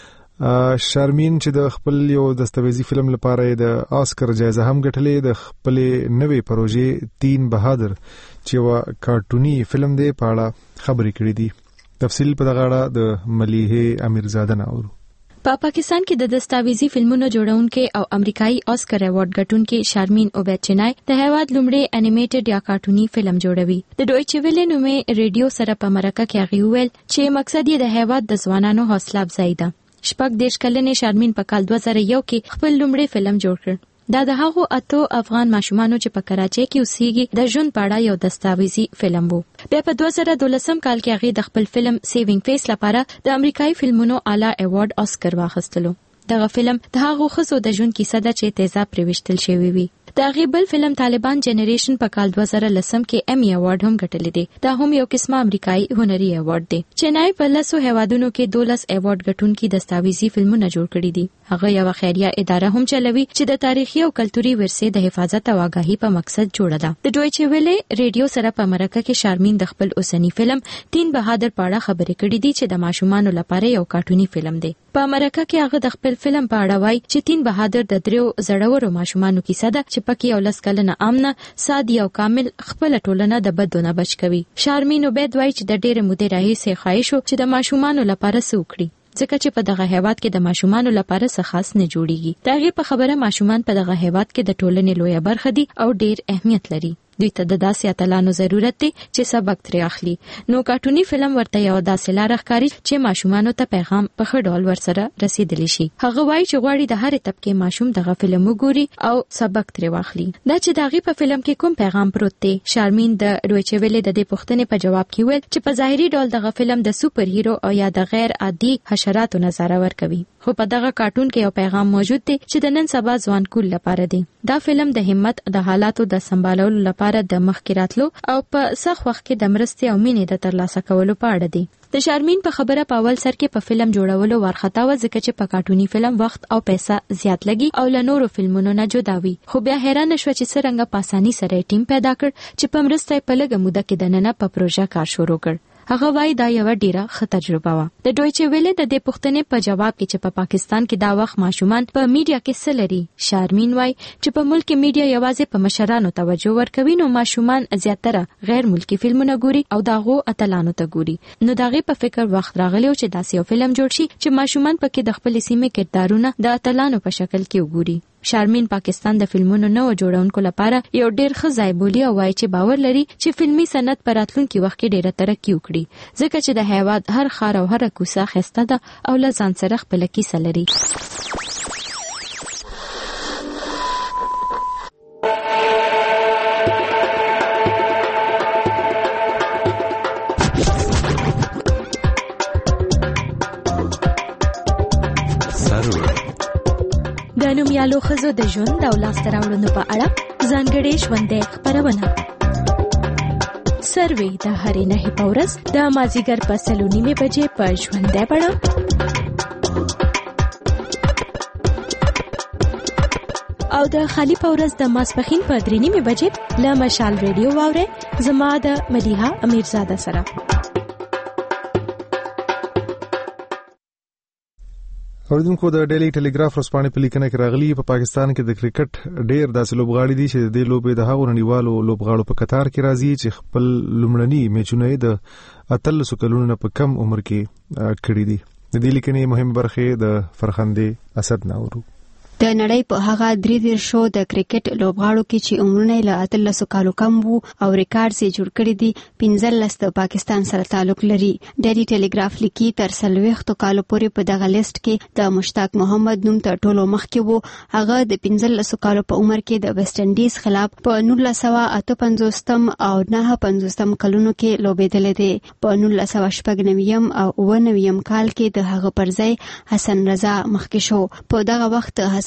ده. شرمین چې د خپل یو دستاویزي فلم لپاره د آسکر جایزه هم ګټلې، د خپلې نوې پروژې تین بهادر چې یو کارټوني فلم دی په اړه خبرې کړې دي. تفصیل په دغه اړه د ملیحه امیرزاده نه اورو. په پا پاکستان کې د دستاویزي فلمونو جوړونکي او امریکایي آسکر ایوارډ ګټونکي شرمین عبید چنای د هیواد لومړی انیمیټډ یا کارټوني فلم جوړوي. د ډویچې ویلې نومي ریډیو سره په مرکه کې هغه ویل چې مقصد یې د هیواد د ځوانانو حوصله افزایی ده. شپږ دیرش کلنې شرمین په کال دوه زره یو کې خپل لومړی فلم جوړ کړ. دا د هغو اتو افغان ماشومانو چې په کراچۍ کې اوسېږي د ژوند په اړه یو دستاویزي فلم وو. بیا په دوه زره دولسم کال کې هغه د خپل فلم سیوینګ فیس لپاره د امریکایي فلمونو اعلی ایوارډ آسکر واخیستلو. دغه فلم د هغو ښځو د ژوند کیسه ده چې تیزاب پرې وشتل شوی وي. د هغې بل فلم طالبان جنریشن په کال دوه زره لسم کې ایمی ایوارډ هم ګټلی دی. دا هم یو قسمه امریکایي هنري ایوارډ دی. چنای په لسو هیوادونو کې دولس ایوارډ ګټونکي دستاویزي فلمونه جوړ کړي دي. هغه یو خیریه اداره هم چلوي چې د تاریخي او کلتوري ورثې د حفاظت او آگاهی په مقصد جوړه ده. د ډویچې ویلې ریډیو سره په مرکه کې شرمین د خپل اوسنی فلم تین بهادر په اړه خبرې کړې دي چې د ماشومانو لپاره یو کارټوني فلم دی. په مرکه کې هغه د خپل فلم په اړه وایي چې تین بهادر د دریو زړورو ماشومانو کیسه ده چې پکې یو لس کلنه امنه، سادي او کامل خپل ټولنه د بدو نه بچ کوي. شرمین عبید وایي چې د ډېرې مودې راهیسې خواهش و چې د ماشومانو لپاره څه وکړي، ځکه چې په دغه هیواد کې د ماشومانو لپاره څه خاص نه جوړیږي. د هغې په خبره ماشومان په دغه هیواد کې د ټولنې لویه برخه دي او ډېر اهمیت لري. دوی ته د داسې اتلانو ضرورت دی چې سبق ترې اخلي. نو کارټوني فلم ورته یو داسې لاره ښکاري چې ماشومانو ته پیغام په ښه ډول ورسره رسیدلی شي. هغه وایي چې غواړي د هرې طبقې ماشوم دغه فلم وګوري او سبق ترې واخلي. دا چې د هغې په فلم کې کوم پیغام پروت دی، شارمین د ډویچې ویلې د دې پوښتنې په جواب کې ویل چې په ظاهري ډول دغه فلم د سوپر هیرو او یا د غیر عادي حشراتو نظاره ورکوي، خو په دغه کارټون کې یو پیغام موجود دی چې د نن سبا ځوان کول لپاره دی. دا فلم د همت د حالاتو د سمبالولو لپاره د مخکې راتلو او په سخت وخت کې د مرستې او مینې د ترلاسه کولو په اړه دی. د شارمین په خبره په اول سر کې په فلم جوړولو ورختا و ځکه چې په کارټوني فلم وخت او پیسې زیات لګي او له نورو فلمونو نه جدا وي، خو بیا حیران شو چې څنګه په اسانۍ سره ټیم پیدا کړ چې په مرسته په لږه موده کې د نن په پروژه کار شروع کړ. هغه وایي دا یو ډیره ښه تجربه وه. د ډویچې ویلې د دې پوښتنې په جواب کې چې په پا پاکستان کې دا وخت ماشومان په میډیا کې څه لري، شارمین وایي چې په ملک کې میډیا یوازې په مشرانو توجه ورکوي، نو ماشومان زیاتره غیر ملکی فلمونه ګوري او دغو اتلانو ته ګوري. نو دغه په فکر وخت راغلی چې داسې یو فلم جوړ شي چې ماشومان پکې د خپل سیمې کردارونه د اتلانو په شکل کې وګوري. شارمین پاکستان د فلمونو نوو جوړونکو لپاره یو ډیر ښه ځای بولي او وایي چې باور لري چې فلمي صنعت په راتلونکي وخت کې ډیره ترقي وکړي، ځکه چې د هیواد هر ښار او هر کوڅه ښایسته ده او له ځان سره خپله کیسه لري. د نومیالو ښځو د ژوند او لاسته راوړنو په اړه ځانګړې ژوندۍ خپرونه. سروې د هرې نهې په ورځ د مازدیګر په سلو نیمې بجې په ژوندۍ بڼه او د خالي په ورځ د ماسپښین په درې نیمې بجې له مشال ریډیو واورئ. زما د ملیحه امیرزاده سره. اوریدونکو د ډیلی ټیلیګراف ورځپاڼې په لیکنه کې راغلي په پاکستان کې د کرکټ ډېر داسې لوبغاړي دي چې د دې لوبې د هغو نړیوالو لوبغاړو په کتار کې راځي چې خپل لومړني میچونه یې د اتلسو کلونو نه په کم عمر کې کړي دي. د دې لیکنې مهم برخې د فرخندې اسد ناورو. د نړۍ په هغه درې دیرشو د کرکټ لوبغاړو کې چې عمرونه یې له اتلسو کالو کم وو او ریکارډ یې جوړ کړی دي، پنځلس د پاکستان سره تعلق لري. ډیلی ټیلیګراف لیکي تر څلوېښتو کالو پورې په دغه لیست کې د مشتاق محمد نوم تر ټولو مخکې وو. هغه د پنځلسو کالو په عمر کې د ویسټ انډیز خلاف په نولس سوه اته پنځوستم او نهه پنځوستم کلونو کې لوبېدلی دی. په نولس سوه شپږ نویم او اوه نویم کال کې د هغه پر ځای حسن رضا مخکې شو. په دغه وخت حسن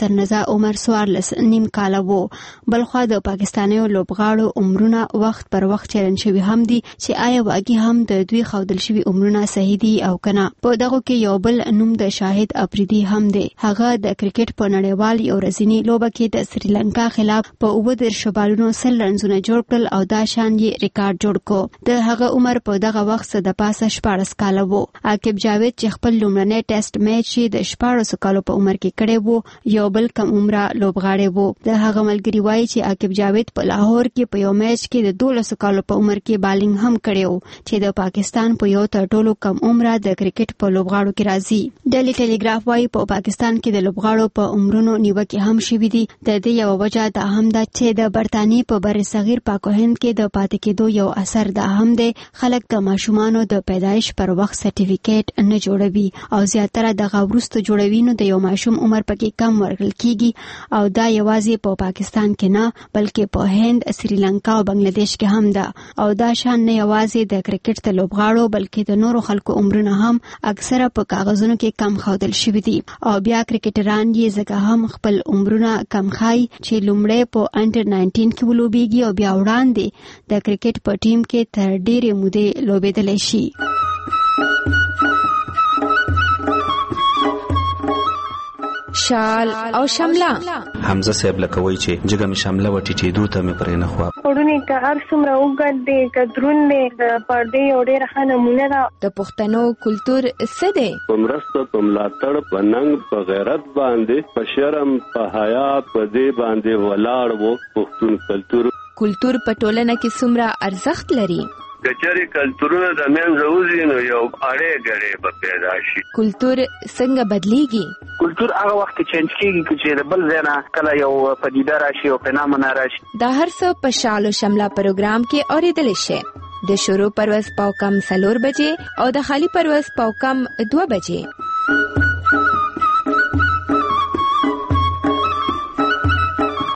سرنزا عمر سوارلس نیم کال وو. بلخوا د پاکستانیو لوبغاړو عمرونه وخت پر وخت چیلنج شوی هم دي چې آیا واقعي هم د دوی خودل شوی عمرونه صحیح دي او کنه. په دغه کې یو بل نوم د شاهد افریدي هم دی. هغه د کرکټ په نړیوال یو ورځنی لوبه کې د سریلانکا خلاف په اووه دېرش بالونو سل رنزونه جوړ کړل او دا شان یې ریکارډ جوړ کو. د هغه عمر په دغه وخت د پاسه شپاړس کاله وو. عاقب جاوید چې خپل لومړنی ټیسټ میچ د شپاړس کالو په عمر کې کړی وو یو بل کم عمره لوبغاړی وو. د هغه ملګری وایي چې عاقب جاوید په لاهور کې په یو میچ کې د دولس کالو په عمر کې بالینګ هم کړی و چې د پاکستان په یو تر ټولو کم عمره د کرکټ په لوبغاړو کې راځي. ډیلی ټیلیګراف وایي په پاکستان کې د لوبغاړو په عمرونو نیوکې هم شوې دي. د دې یو وجه دا هم ده چې د برتانیې په بر صغیر پاک و هند کې د پاتې کېدو یو اثر دا هم دی خلک د ماشومانو د پیدایش پر وخت سرټیفیکیټ نه جوړوي او زیاتره دغه وروسته جوړوي نو د یو ماشوم عمر پکې کم ورکړل کیږي او دا یوازې په پاکستان کې نه بلکې په هند، سریلانکا او بنگلاديش کې هم ده او دا شان نه یوازې د کرکټ د لوبغاړو بلکې د نورو خلکو عمرونه هم اکثره په کاغذونو کې کم ښودل شوي دي او بیا کرکټران یې ځکه هم خپل عمرونه کم ښایي چې لومړی په انډر ناینټین کې ولوبېږي او بیا وړاندې د کرکټ په ټیم کې تر ډېرې مودې لوبېدلی شي. شال او شمله حمزه صاحب لکوي چې جګه می شامله و ټیټېدو ته مې پرې نه خوا پړونی که هر څومره وګد دی که دروند دی د پردې یو ډېره ښه نمونه ده. د پښتنو کلتور څه دی؟ په مرسته په ملاتړ په ننګ په غیرت باندې په شرم په حیا په دې باندې ولاړ وو. پښتون کلتور کلتور په ټولنه کې څومره ارزښت لري؟ کچاري کلتورونه د منځه وځي نو یو اړې ګړې به پیدا شي. کلتور څنګه بدلیږي؟ کلتور هغه وخت چینج کیږي چې د بل ځای نه کله یو پدیده راشي او فنامنا راشي. دا هر څه په شال او شمله پروګرام کې اورېدل شي. د شروع پرواز پاو کم سلور بجې او د خالی پرواز پاو کم دوه بجې.